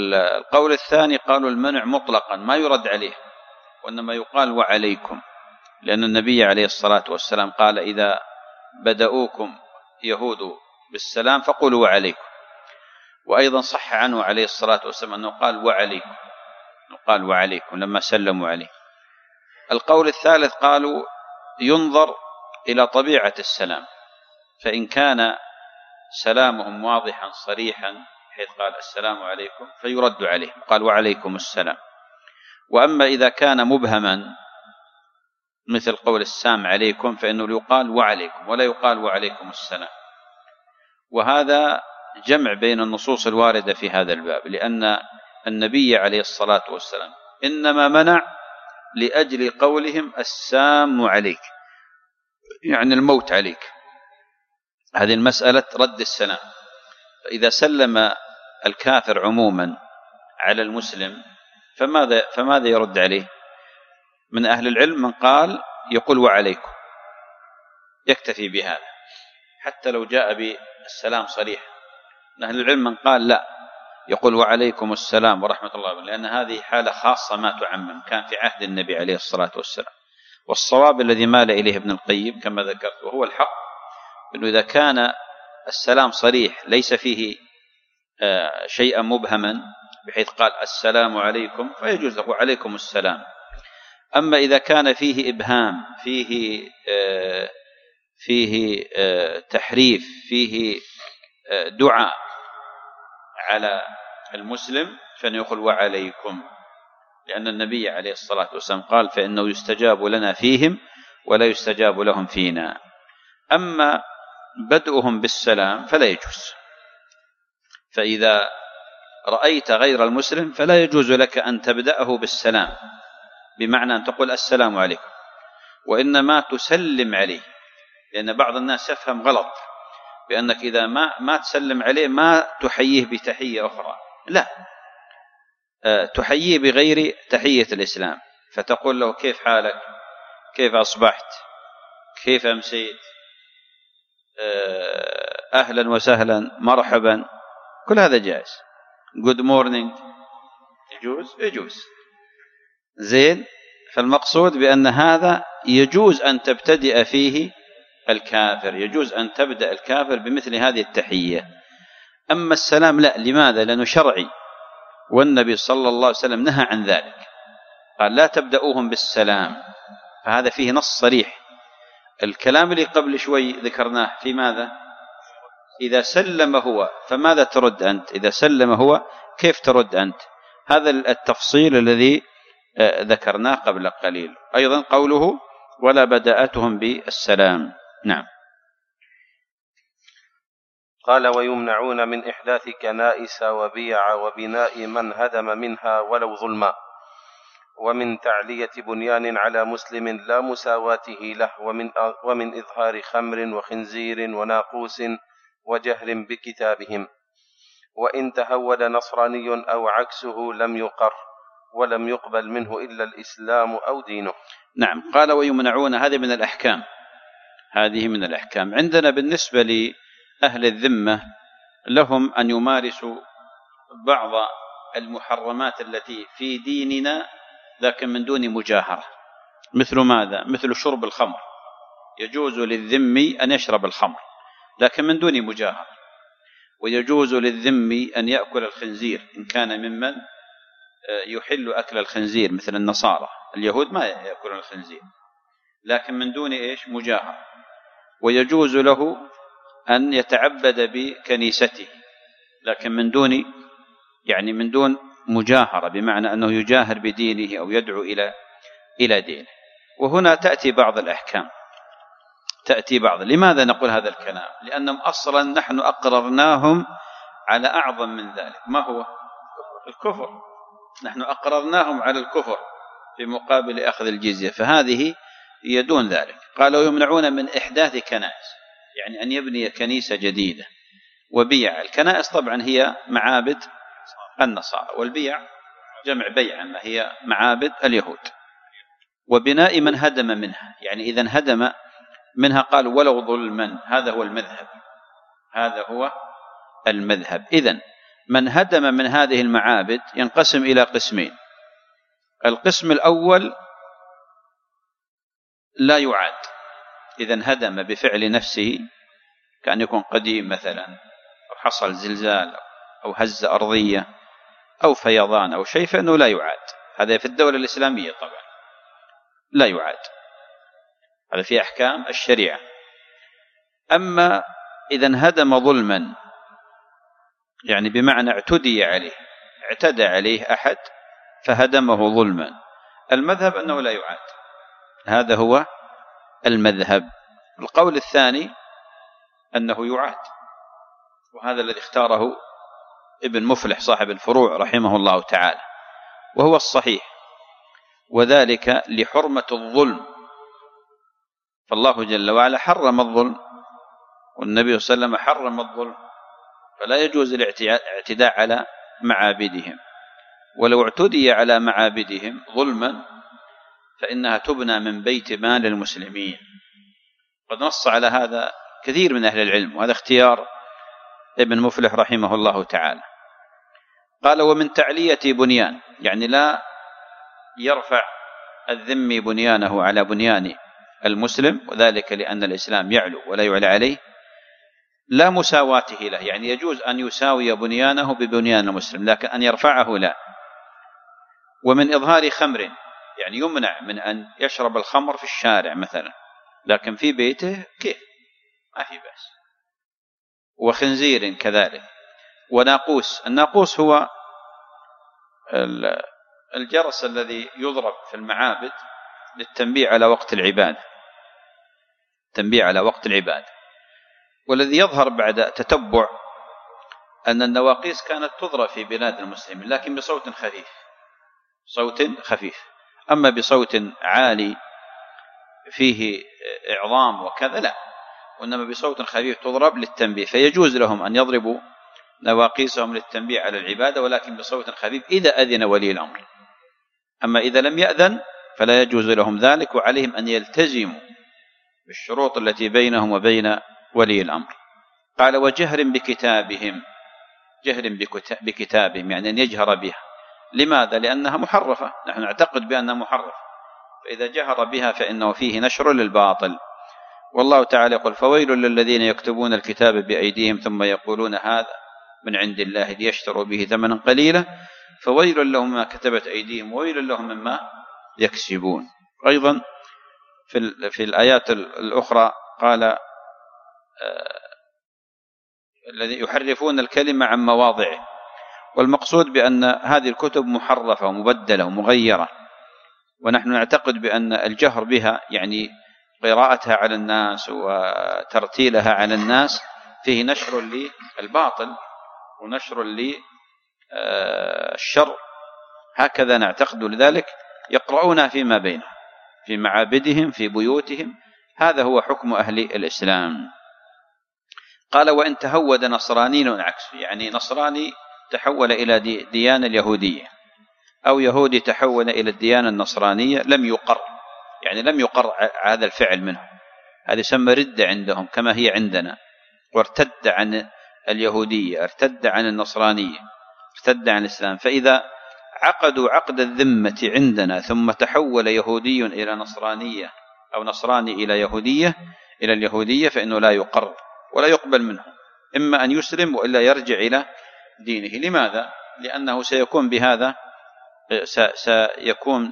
والقول الثاني قالوا المنع مطلقا ما يرد عليه، وإنما يقال وعليكم. لأن النبي عليه الصلاة والسلام قال إذا بدأوكم يهود بالسلام فقولوا وعليكم. وأيضا صح عنه عليه الصلاة والسلام أنه قال وعليكم، قال وعليكم لما سلموا عليه. القول الثالث قالوا ينظر إلى طبيعة السلام، فإن كان سلامهم واضحا صريحا حيث قال السلام عليكم فيرد عليه، قال وعليكم السلام. وأما إذا كان مبهما مثل قول السام عليكم فإنه يقال وعليكم ولا يقال وعليكم السلام. وهذا جمع بين النصوص الواردة في هذا الباب، لأن النبي عليه الصلاة والسلام إنما منع لأجل قولهم السام عليك، يعني الموت عليك، هذه المسألة رد السلام. فإذا سلم الكافر عموما على المسلم فماذا, فماذا يرد عليه؟ من أهل العلم من قال يقول وعليكم، يكتفي بهذا حتى لو جاء بالسلام صريح. من أهل العلم من قال لا، يقول وعليكم السلام ورحمة الله وبركاته، لأن هذه حالة خاصة ما تعمم، كان في عهد النبي عليه الصلاة والسلام. والصواب الذي مال إليه ابن القيم كما ذكرت وهو الحق، أنه إذا كان السلام صريح ليس فيه شيئا مبهما بحيث قال السلام عليكم فيجوز له عليكم السلام. أما إذا كان فيه إبهام، فيه فيه تحريف، فيه دعاء على المسلم فنقول وعليكم، لأن النبي عليه الصلاة والسلام قال فإنه يستجاب لنا فيهم ولا يستجاب لهم فينا. أما بدءهم بالسلام فلا يجوز، فإذا رأيت غير المسلم فلا يجوز لك أن تبدأه بالسلام بمعنى أن تقول السلام عليكم، وإنما تسلم عليه، لأن بعض الناس يفهم غلط بأنك إذا ما ما تسلم عليه ما تحييه بتحية أخرى، لا، أه تحييه بغير تحية الإسلام، فتقول له كيف حالك، كيف أصبحت، كيف أمسيت، أه أهلا وسهلا، مرحبا، كل هذا جائز. good morning يجوز يجوز زين. فالمقصود بأن هذا يجوز أن تبتدئ فيه الكافر، يجوز أن تبدأ الكافر بمثل هذه التحية. أما السلام لا، لماذا؟ لأنه شرعي، والنبي صلى الله عليه وسلم نهى عن ذلك، قال لا تبدأوهم بالسلام، فهذا فيه نص صريح. الكلام اللي قبل شوي ذكرناه في ماذا؟ إذا سلم هو فماذا ترد أنت؟ إذا سلم هو كيف ترد أنت؟ هذا التفصيل الذي ذكرناه قبل قليل. أيضا قوله ولا بدأتهم بالسلام. نعم. قال ويمنعون من إحداث كنائس وبيع وبناء من هدم منها ولو ظلما، ومن تعلية بنيان على مسلم لا مساواته له، ومن, ومن إظهار خمر وخنزير وناقوس وجهر بكتابهم، وإن تهود نصراني أو عكسه لم يقر ولم يقبل منه إلا الإسلام أو دينه. نعم. قال ويمنعون، هذه من الأحكام، هذه من الأحكام. عندنا بالنسبة لأهل الذمة لهم أن يمارسوا بعض المحرمات التي في ديننا لكن من دون مجاهرة. مثل ماذا؟ مثل شرب الخمر، يجوز للذمي أن يشرب الخمر لكن من دون مجاهرة. ويجوز للذمي أن يأكل الخنزير إن كان ممن يحل أكل الخنزير مثل النصارى، اليهود ما يأكلون الخنزير لكن من دون إيش؟ مجاهرة. ويجوز له أن يتعبد بكنيسته لكن من دون يعني من دون مجاهرة، بمعنى أنه يجاهر بدينه أو يدعو إلى إلى دينه. وهنا تأتي بعض الأحكام، تأتي بعض. لماذا نقول هذا الكلام؟ لأنهم أصلا نحن أقررناهم على أعظم من ذلك. ما هو؟ الكفر. نحن أقررناهم على الكفر في مقابل أخذ الجزية، فهذه هي دون ذلك. قالوا يمنعون من إحداث كنائس، يعني أن يبني كنيسة جديدة. وبيع، الكنائس طبعا هي معابد النصارى، والبيع جمع بيع ما هي معابد اليهود. وبناء من هدم منها، يعني إذا هدم منها قال ولو ظلما، هذا هو المذهب، هذا هو المذهب. إذن من هدم من هذه المعابد ينقسم إلى قسمين. القسم الأول لا يعاد. إذا انهدم بفعل نفسه، كأن يكون قديم مثلا، أو حصل زلزال أو هزة أرضية أو فيضان أو شيء، فإنه لا يعاد. هذا في الدولة الإسلامية طبعا لا يعاد، هذا في أحكام الشريعة. أما إذا انهدم ظلما، يعني بمعنى اعتدي عليه، اعتدى عليه أحد فهدمه ظلما، المذهب أنه لا يعاد. هذا هو المذهب. القول الثاني أنه يعاد، وهذا الذي اختاره ابن مفلح صاحب الفروع رحمه الله تعالى، وهو الصحيح، وذلك لحرمة الظلم. فالله جل وعلا حرم الظلم، والنبي صلى الله عليه وسلم حرم الظلم، فلا يجوز الاعتداء على معابدهم. ولو اعتدي على معابدهم ظلما فإنها تبنى من بيت مال المسلمين. قد نص على هذا كثير من أهل العلم، وهذا اختيار ابن مفلح رحمه الله تعالى. قال: ومن تعلية بنيان، يعني لا يرفع الذمي بنيانه على بنيان المسلم، وذلك لأن الإسلام يعلو ولا يعلى عليه، لا مساواته له، يعني يجوز أن يساوي بنيانه ببنيان المسلم، لكن أن يرفعه لا. ومن إظهار خمر، يعني يمنع من أن يشرب الخمر في الشارع مثلا، لكن في بيته كيف، ما في بأس. وخنزير كذلك. وناقوس، الناقوس هو الجرس الذي يضرب في المعابد للتنبيه على وقت العبادة، تنبيه على وقت العبادة. والذي يظهر بعد تتبع أن النواقيس كانت تضرب في بلاد المسلمين، لكن بصوت خفيف، صوت خفيف. أما بصوت عالي فيه إعظام وكذا لا، وإنما بصوت خفيف تضرب للتنبيه، فيجوز لهم أن يضربوا نواقيسهم للتنبيه على العبادة، ولكن بصوت خفيف إذا أذن ولي الأمر. أما إذا لم يأذن فلا يجوز لهم ذلك، وعليهم أن يلتزموا بالشروط التي بينهم وبين ولي الأمر. قال: وجهر بكتابهم، جهر بكتابهم يعني أن يجهر بها. لماذا؟ لأنها محرفة، نحن نعتقد بأنها محرفة، فإذا جهر بها فإنه فيه نشر للباطل. والله تعالى يقول: فويل للذين يكتبون الكتاب بأيديهم ثم يقولون هذا من عند الله ليشتروا به ثمنا قليلا فويل لهم ما كتبت أيديهم وويل لهم مما يكسبون. أيضا في, في الآيات الأخرى قال: آه الذي يحرفون الكلمة عن مواضعه. والمقصود بأن هذه الكتب محرفة ومبدلة ومغيرة، ونحن نعتقد بأن الجهر بها يعني قراءتها على الناس وترتيلها على الناس فيه نشر للباطل ونشر للشر، هكذا نعتقد. لذلك يقرؤونها فيما بينهم في معابدهم في بيوتهم، هذا هو حكم أهل الإسلام. قال: وإن تهود نصراني والعكس، يعني نصراني تحول إلى ديانة اليهودية أو يهودي تحول إلى الديانة النصرانية، لم يقر، يعني لم يقر هذا الفعل منه، هذا يسمى ردة عندهم كما هي عندنا، وارتد عن اليهودية، ارتد عن النصرانية، ارتد عن الإسلام. فإذا عقدوا عقد الذمة عندنا ثم تحول يهودي إلى نصرانية أو نصراني إلى يهودية إلى اليهودية فإنه لا يقر ولا يقبل منه، إما أن يسلم وإلا يرجع إلى دينه. لماذا؟ لأنه سيكون بهذا سيكون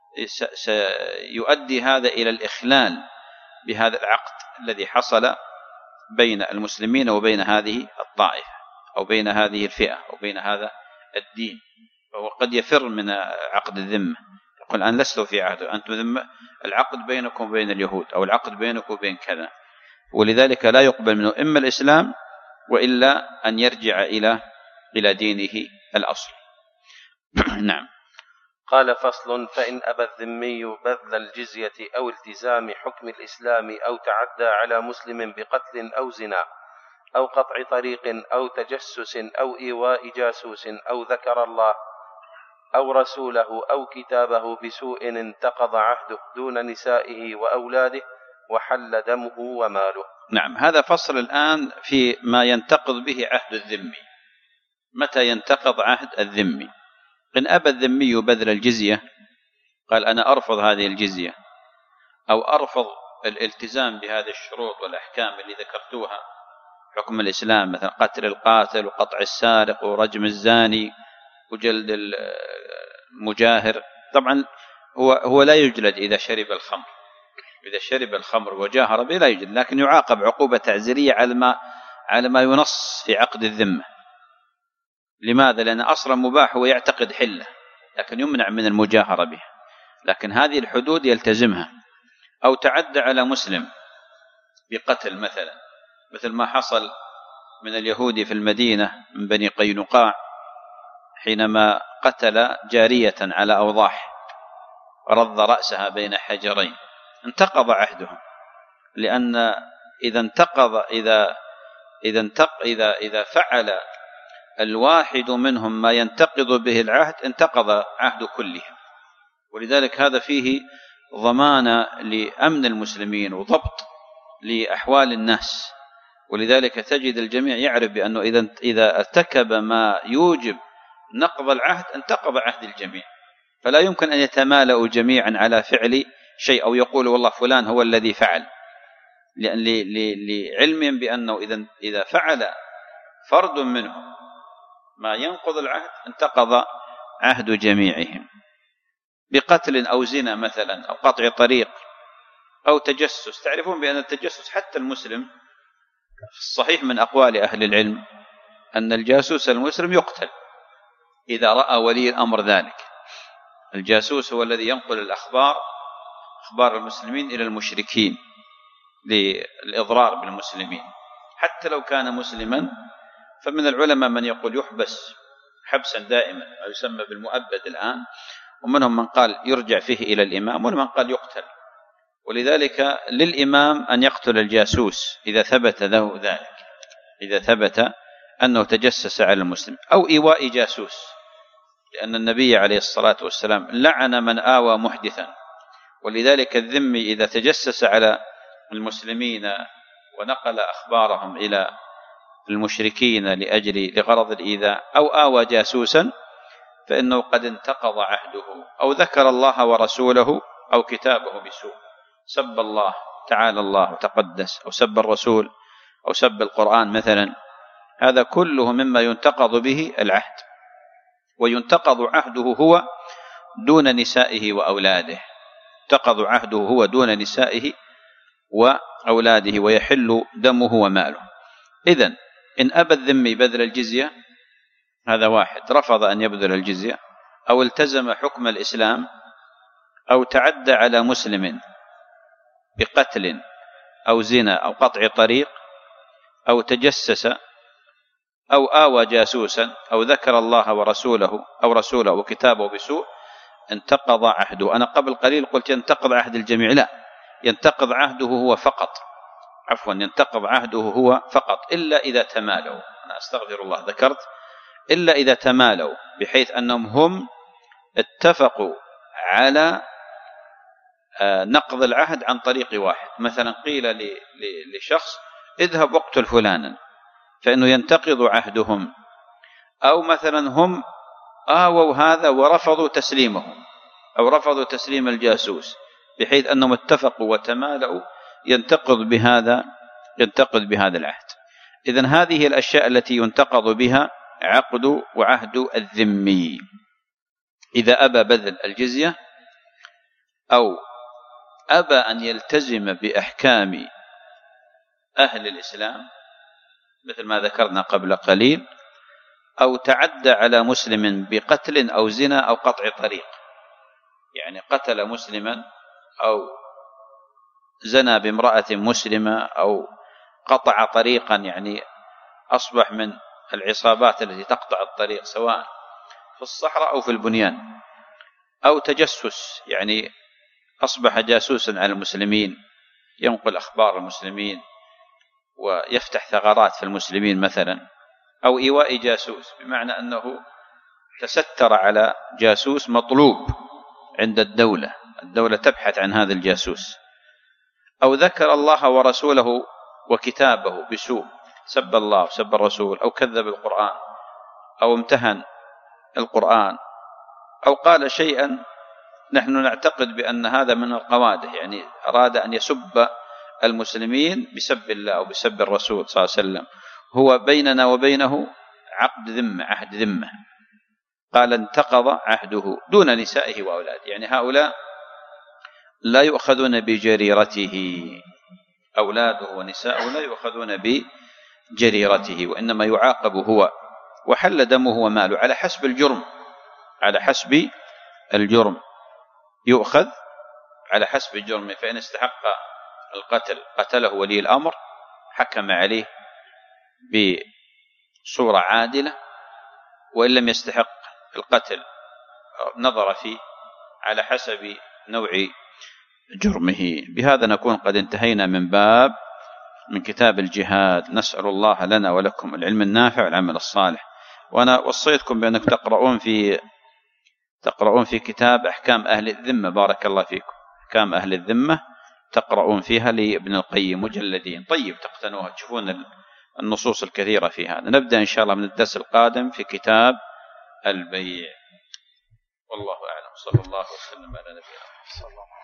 سيؤدي هذا إلى الإخلال بهذا العقد الذي حصل بين المسلمين وبين هذه الطائفة أو بين هذه الفئة أو بين هذا الدين، فهو قد يفر من عقد الذمة، يقول أنا لست في عهد، أنتم ذمة، العقد بينكم وبين اليهود أو العقد بينكم وبين كذا، ولذلك لا يقبل منه إما الإسلام وإلا أن يرجع إلى إلى دينه الأصل. نعم. قال: فصل: فإن أبى الذمي بذل الجزية أو التزام حكم الإسلام أو تعدى على مسلم بقتل أو زنا أو قطع طريق أو تجسس أو إيواء جاسوس أو ذكر الله أو رسوله أو كتابه بسوء انتقض عهده دون نسائه وأولاده وحل دمه وماله. نعم، هذا فصل الآن في ما ينتقض به عهد الذمي. متى ينتقض عهد الذمي؟ إن أبى الذمي بذل الجزية، قال أنا أرفض هذه الجزية، أو أرفض الالتزام بهذه الشروط والأحكام اللي ذكرتوها، حكم الإسلام مثلا قتل القاتل وقطع السارق ورجم الزاني وجلد المجاهر، طبعا هو هو لا يجلد إذا شرب الخمر، إذا شرب الخمر وجاهر به لا يجلد، لكن يعاقب عقوبة تعزيرية على ما على ما ينص في عقد الذمة. لماذا؟ لأن أصلا مباح ويعتقد حله، لكن يمنع من المجاهرة به، لكن هذه الحدود يلتزمها. أو تعدى على مسلم بقتل مثلا، مثل ما حصل من اليهود في المدينة من بني قينقاع حينما قتل جارية على أوضاح ورض رأسها بين حجرين، انتقض عهدهم، لأن إذا انتقض إذا إذا انتق إذا إذا فعل الواحد منهم ما ينتقض به العهد انتقض عهد كلهم. ولذلك هذا فيه ضمانة لأمن المسلمين وضبط لأحوال الناس. ولذلك تجد الجميع يعرف بأنه إذا إذا ارتكب ما يوجب نقض العهد انتقض عهد الجميع، فلا يمكن أن يتمالأوا جميعا على فعل شيء أو يقول والله فلان هو الذي فعل، لأن لعلمهم بأنه إذا إذا فعل فرد منهم ما ينقض العهد انتقض عهد جميعهم، بقتل أو زنا مثلا أو قطع طريق أو تجسس. تعرفون بأن التجسس حتى المسلم الصحيح من أقوال أهل العلم أن الجاسوس المسلم يقتل إذا رأى ولي الأمر ذلك. الجاسوس هو الذي ينقل الأخبار أخبار المسلمين إلى المشركين للإضرار بالمسلمين، حتى لو كان مسلما. فمن العلماء من يقول يحبس حبسا دائما أو يسمى بالمؤبد الآن، ومنهم من قال يرجع فيه إلى الإمام، ومن قال يقتل. ولذلك للإمام أن يقتل الجاسوس إذا ثبت له ذلك، إذا ثبت أنه تجسس على المسلم، أو إيواء جاسوس، لأن النبي عليه الصلاة والسلام لعن من آوى محدثا. ولذلك الذمي إذا تجسس على المسلمين ونقل أخبارهم إلى المشركين لأجل لغرض الإيذاء أو آوى جاسوسا فإنه قد انتقض عهده، أو ذكر الله ورسوله أو كتابه بسوء، سب الله تعالى الله وتقدس، أو سب الرسول، أو سب القرآن مثلا، هذا كله مما ينتقض به العهد، وينتقض عهده هو دون نسائه وأولاده، ينتقض عهده هو دون نسائه وأولاده، ويحل دمه وماله. إذن إن أبى الذمي بذل الجزية، هذا واحد رفض أن يبذل الجزية، أو التزم حكم الإسلام، أو تعدى على مسلم بقتل أو زنا أو قطع طريق، أو تجسس، أو آوى جاسوسا، أو ذكر الله ورسوله أو رسوله وكتابه بسوء، انتقض عهده. أنا قبل قليل قلت ينتقض عهد الجميع، لا، ينتقض عهده هو فقط، عفوا ينتقض عهده هو فقط، إلا إذا تمالوا. أنا أستغفر الله، ذكرت إلا إذا تمالوا، بحيث أنهم هم اتفقوا على نقض العهد عن طريق واحد. مثلا قيل لشخص اذهب واقتل فلانا، فإنه ينتقض عهدهم. أو مثلا هم آووا هذا ورفضوا تسليمه، أو رفضوا تسليم الجاسوس، بحيث أنهم اتفقوا وتمالوا، ينتقض بهذا ينتقض بهذا العهد. إذن هذه الأشياء التي ينتقض بها عقد وعهد الذمي. إذا أبى بذل الجزية، أو أبى أن يلتزم بأحكام أهل الإسلام مثل ما ذكرنا قبل قليل، أو تعدى على مسلم بقتل أو زنا أو قطع طريق، يعني قتل مسلما أو زنى بامرأة مسلمة أو قطع طريقا، يعني أصبح من العصابات التي تقطع الطريق سواء في الصحراء أو في البنيان. أو تجسس، يعني أصبح جاسوسا على المسلمين، ينقل أخبار المسلمين ويفتح ثغرات في المسلمين مثلا. أو إيواء جاسوس، بمعنى أنه تستر على جاسوس مطلوب عند الدولة، الدولة تبحث عن هذا الجاسوس. أو ذكر الله ورسوله وكتابه بسوء، سب الله وسب الرسول، أو كذب القرآن، أو امتهن القرآن، أو قال شيئا نحن نعتقد بأن هذا من القوادح، يعني أراد أن يسب المسلمين بسب الله أو بسب الرسول صلى الله عليه وسلم. هو بيننا وبينه عقد ذمة، عهد ذمة، قال انتقض عهده دون نسائه وأولاده، يعني هؤلاء لا يؤخذون بجريرته، أولاده ونساءه لا يؤخذون بجريرته، وإنما يعاقب هو، وحل دمه وماله على حسب الجرم، على حسب الجرم يؤخذ على حسب الجرم. فإن استحق القتل قتله ولي الأمر، حكم عليه بصورة عادلة، وإن لم يستحق القتل نظر فيه على حسب نوع جرمه. بهذا نكون قد انتهينا من باب من كتاب الجهاد. نسأل الله لنا ولكم العلم النافع والعمل الصالح. وأنا وصيتكم بأنكم تقرؤون في تقرؤون في كتاب أحكام أهل الذمة، بارك الله فيكم، أحكام أهل الذمة تقرؤون فيها لابن القيم، مجلدين، طيب تقتنوها تشوفون النصوص الكثيرة في هذا. نبدأ إن شاء الله من الدرس القادم في كتاب البيع. والله أعلم، صلى الله وسلم على نبينا محمد.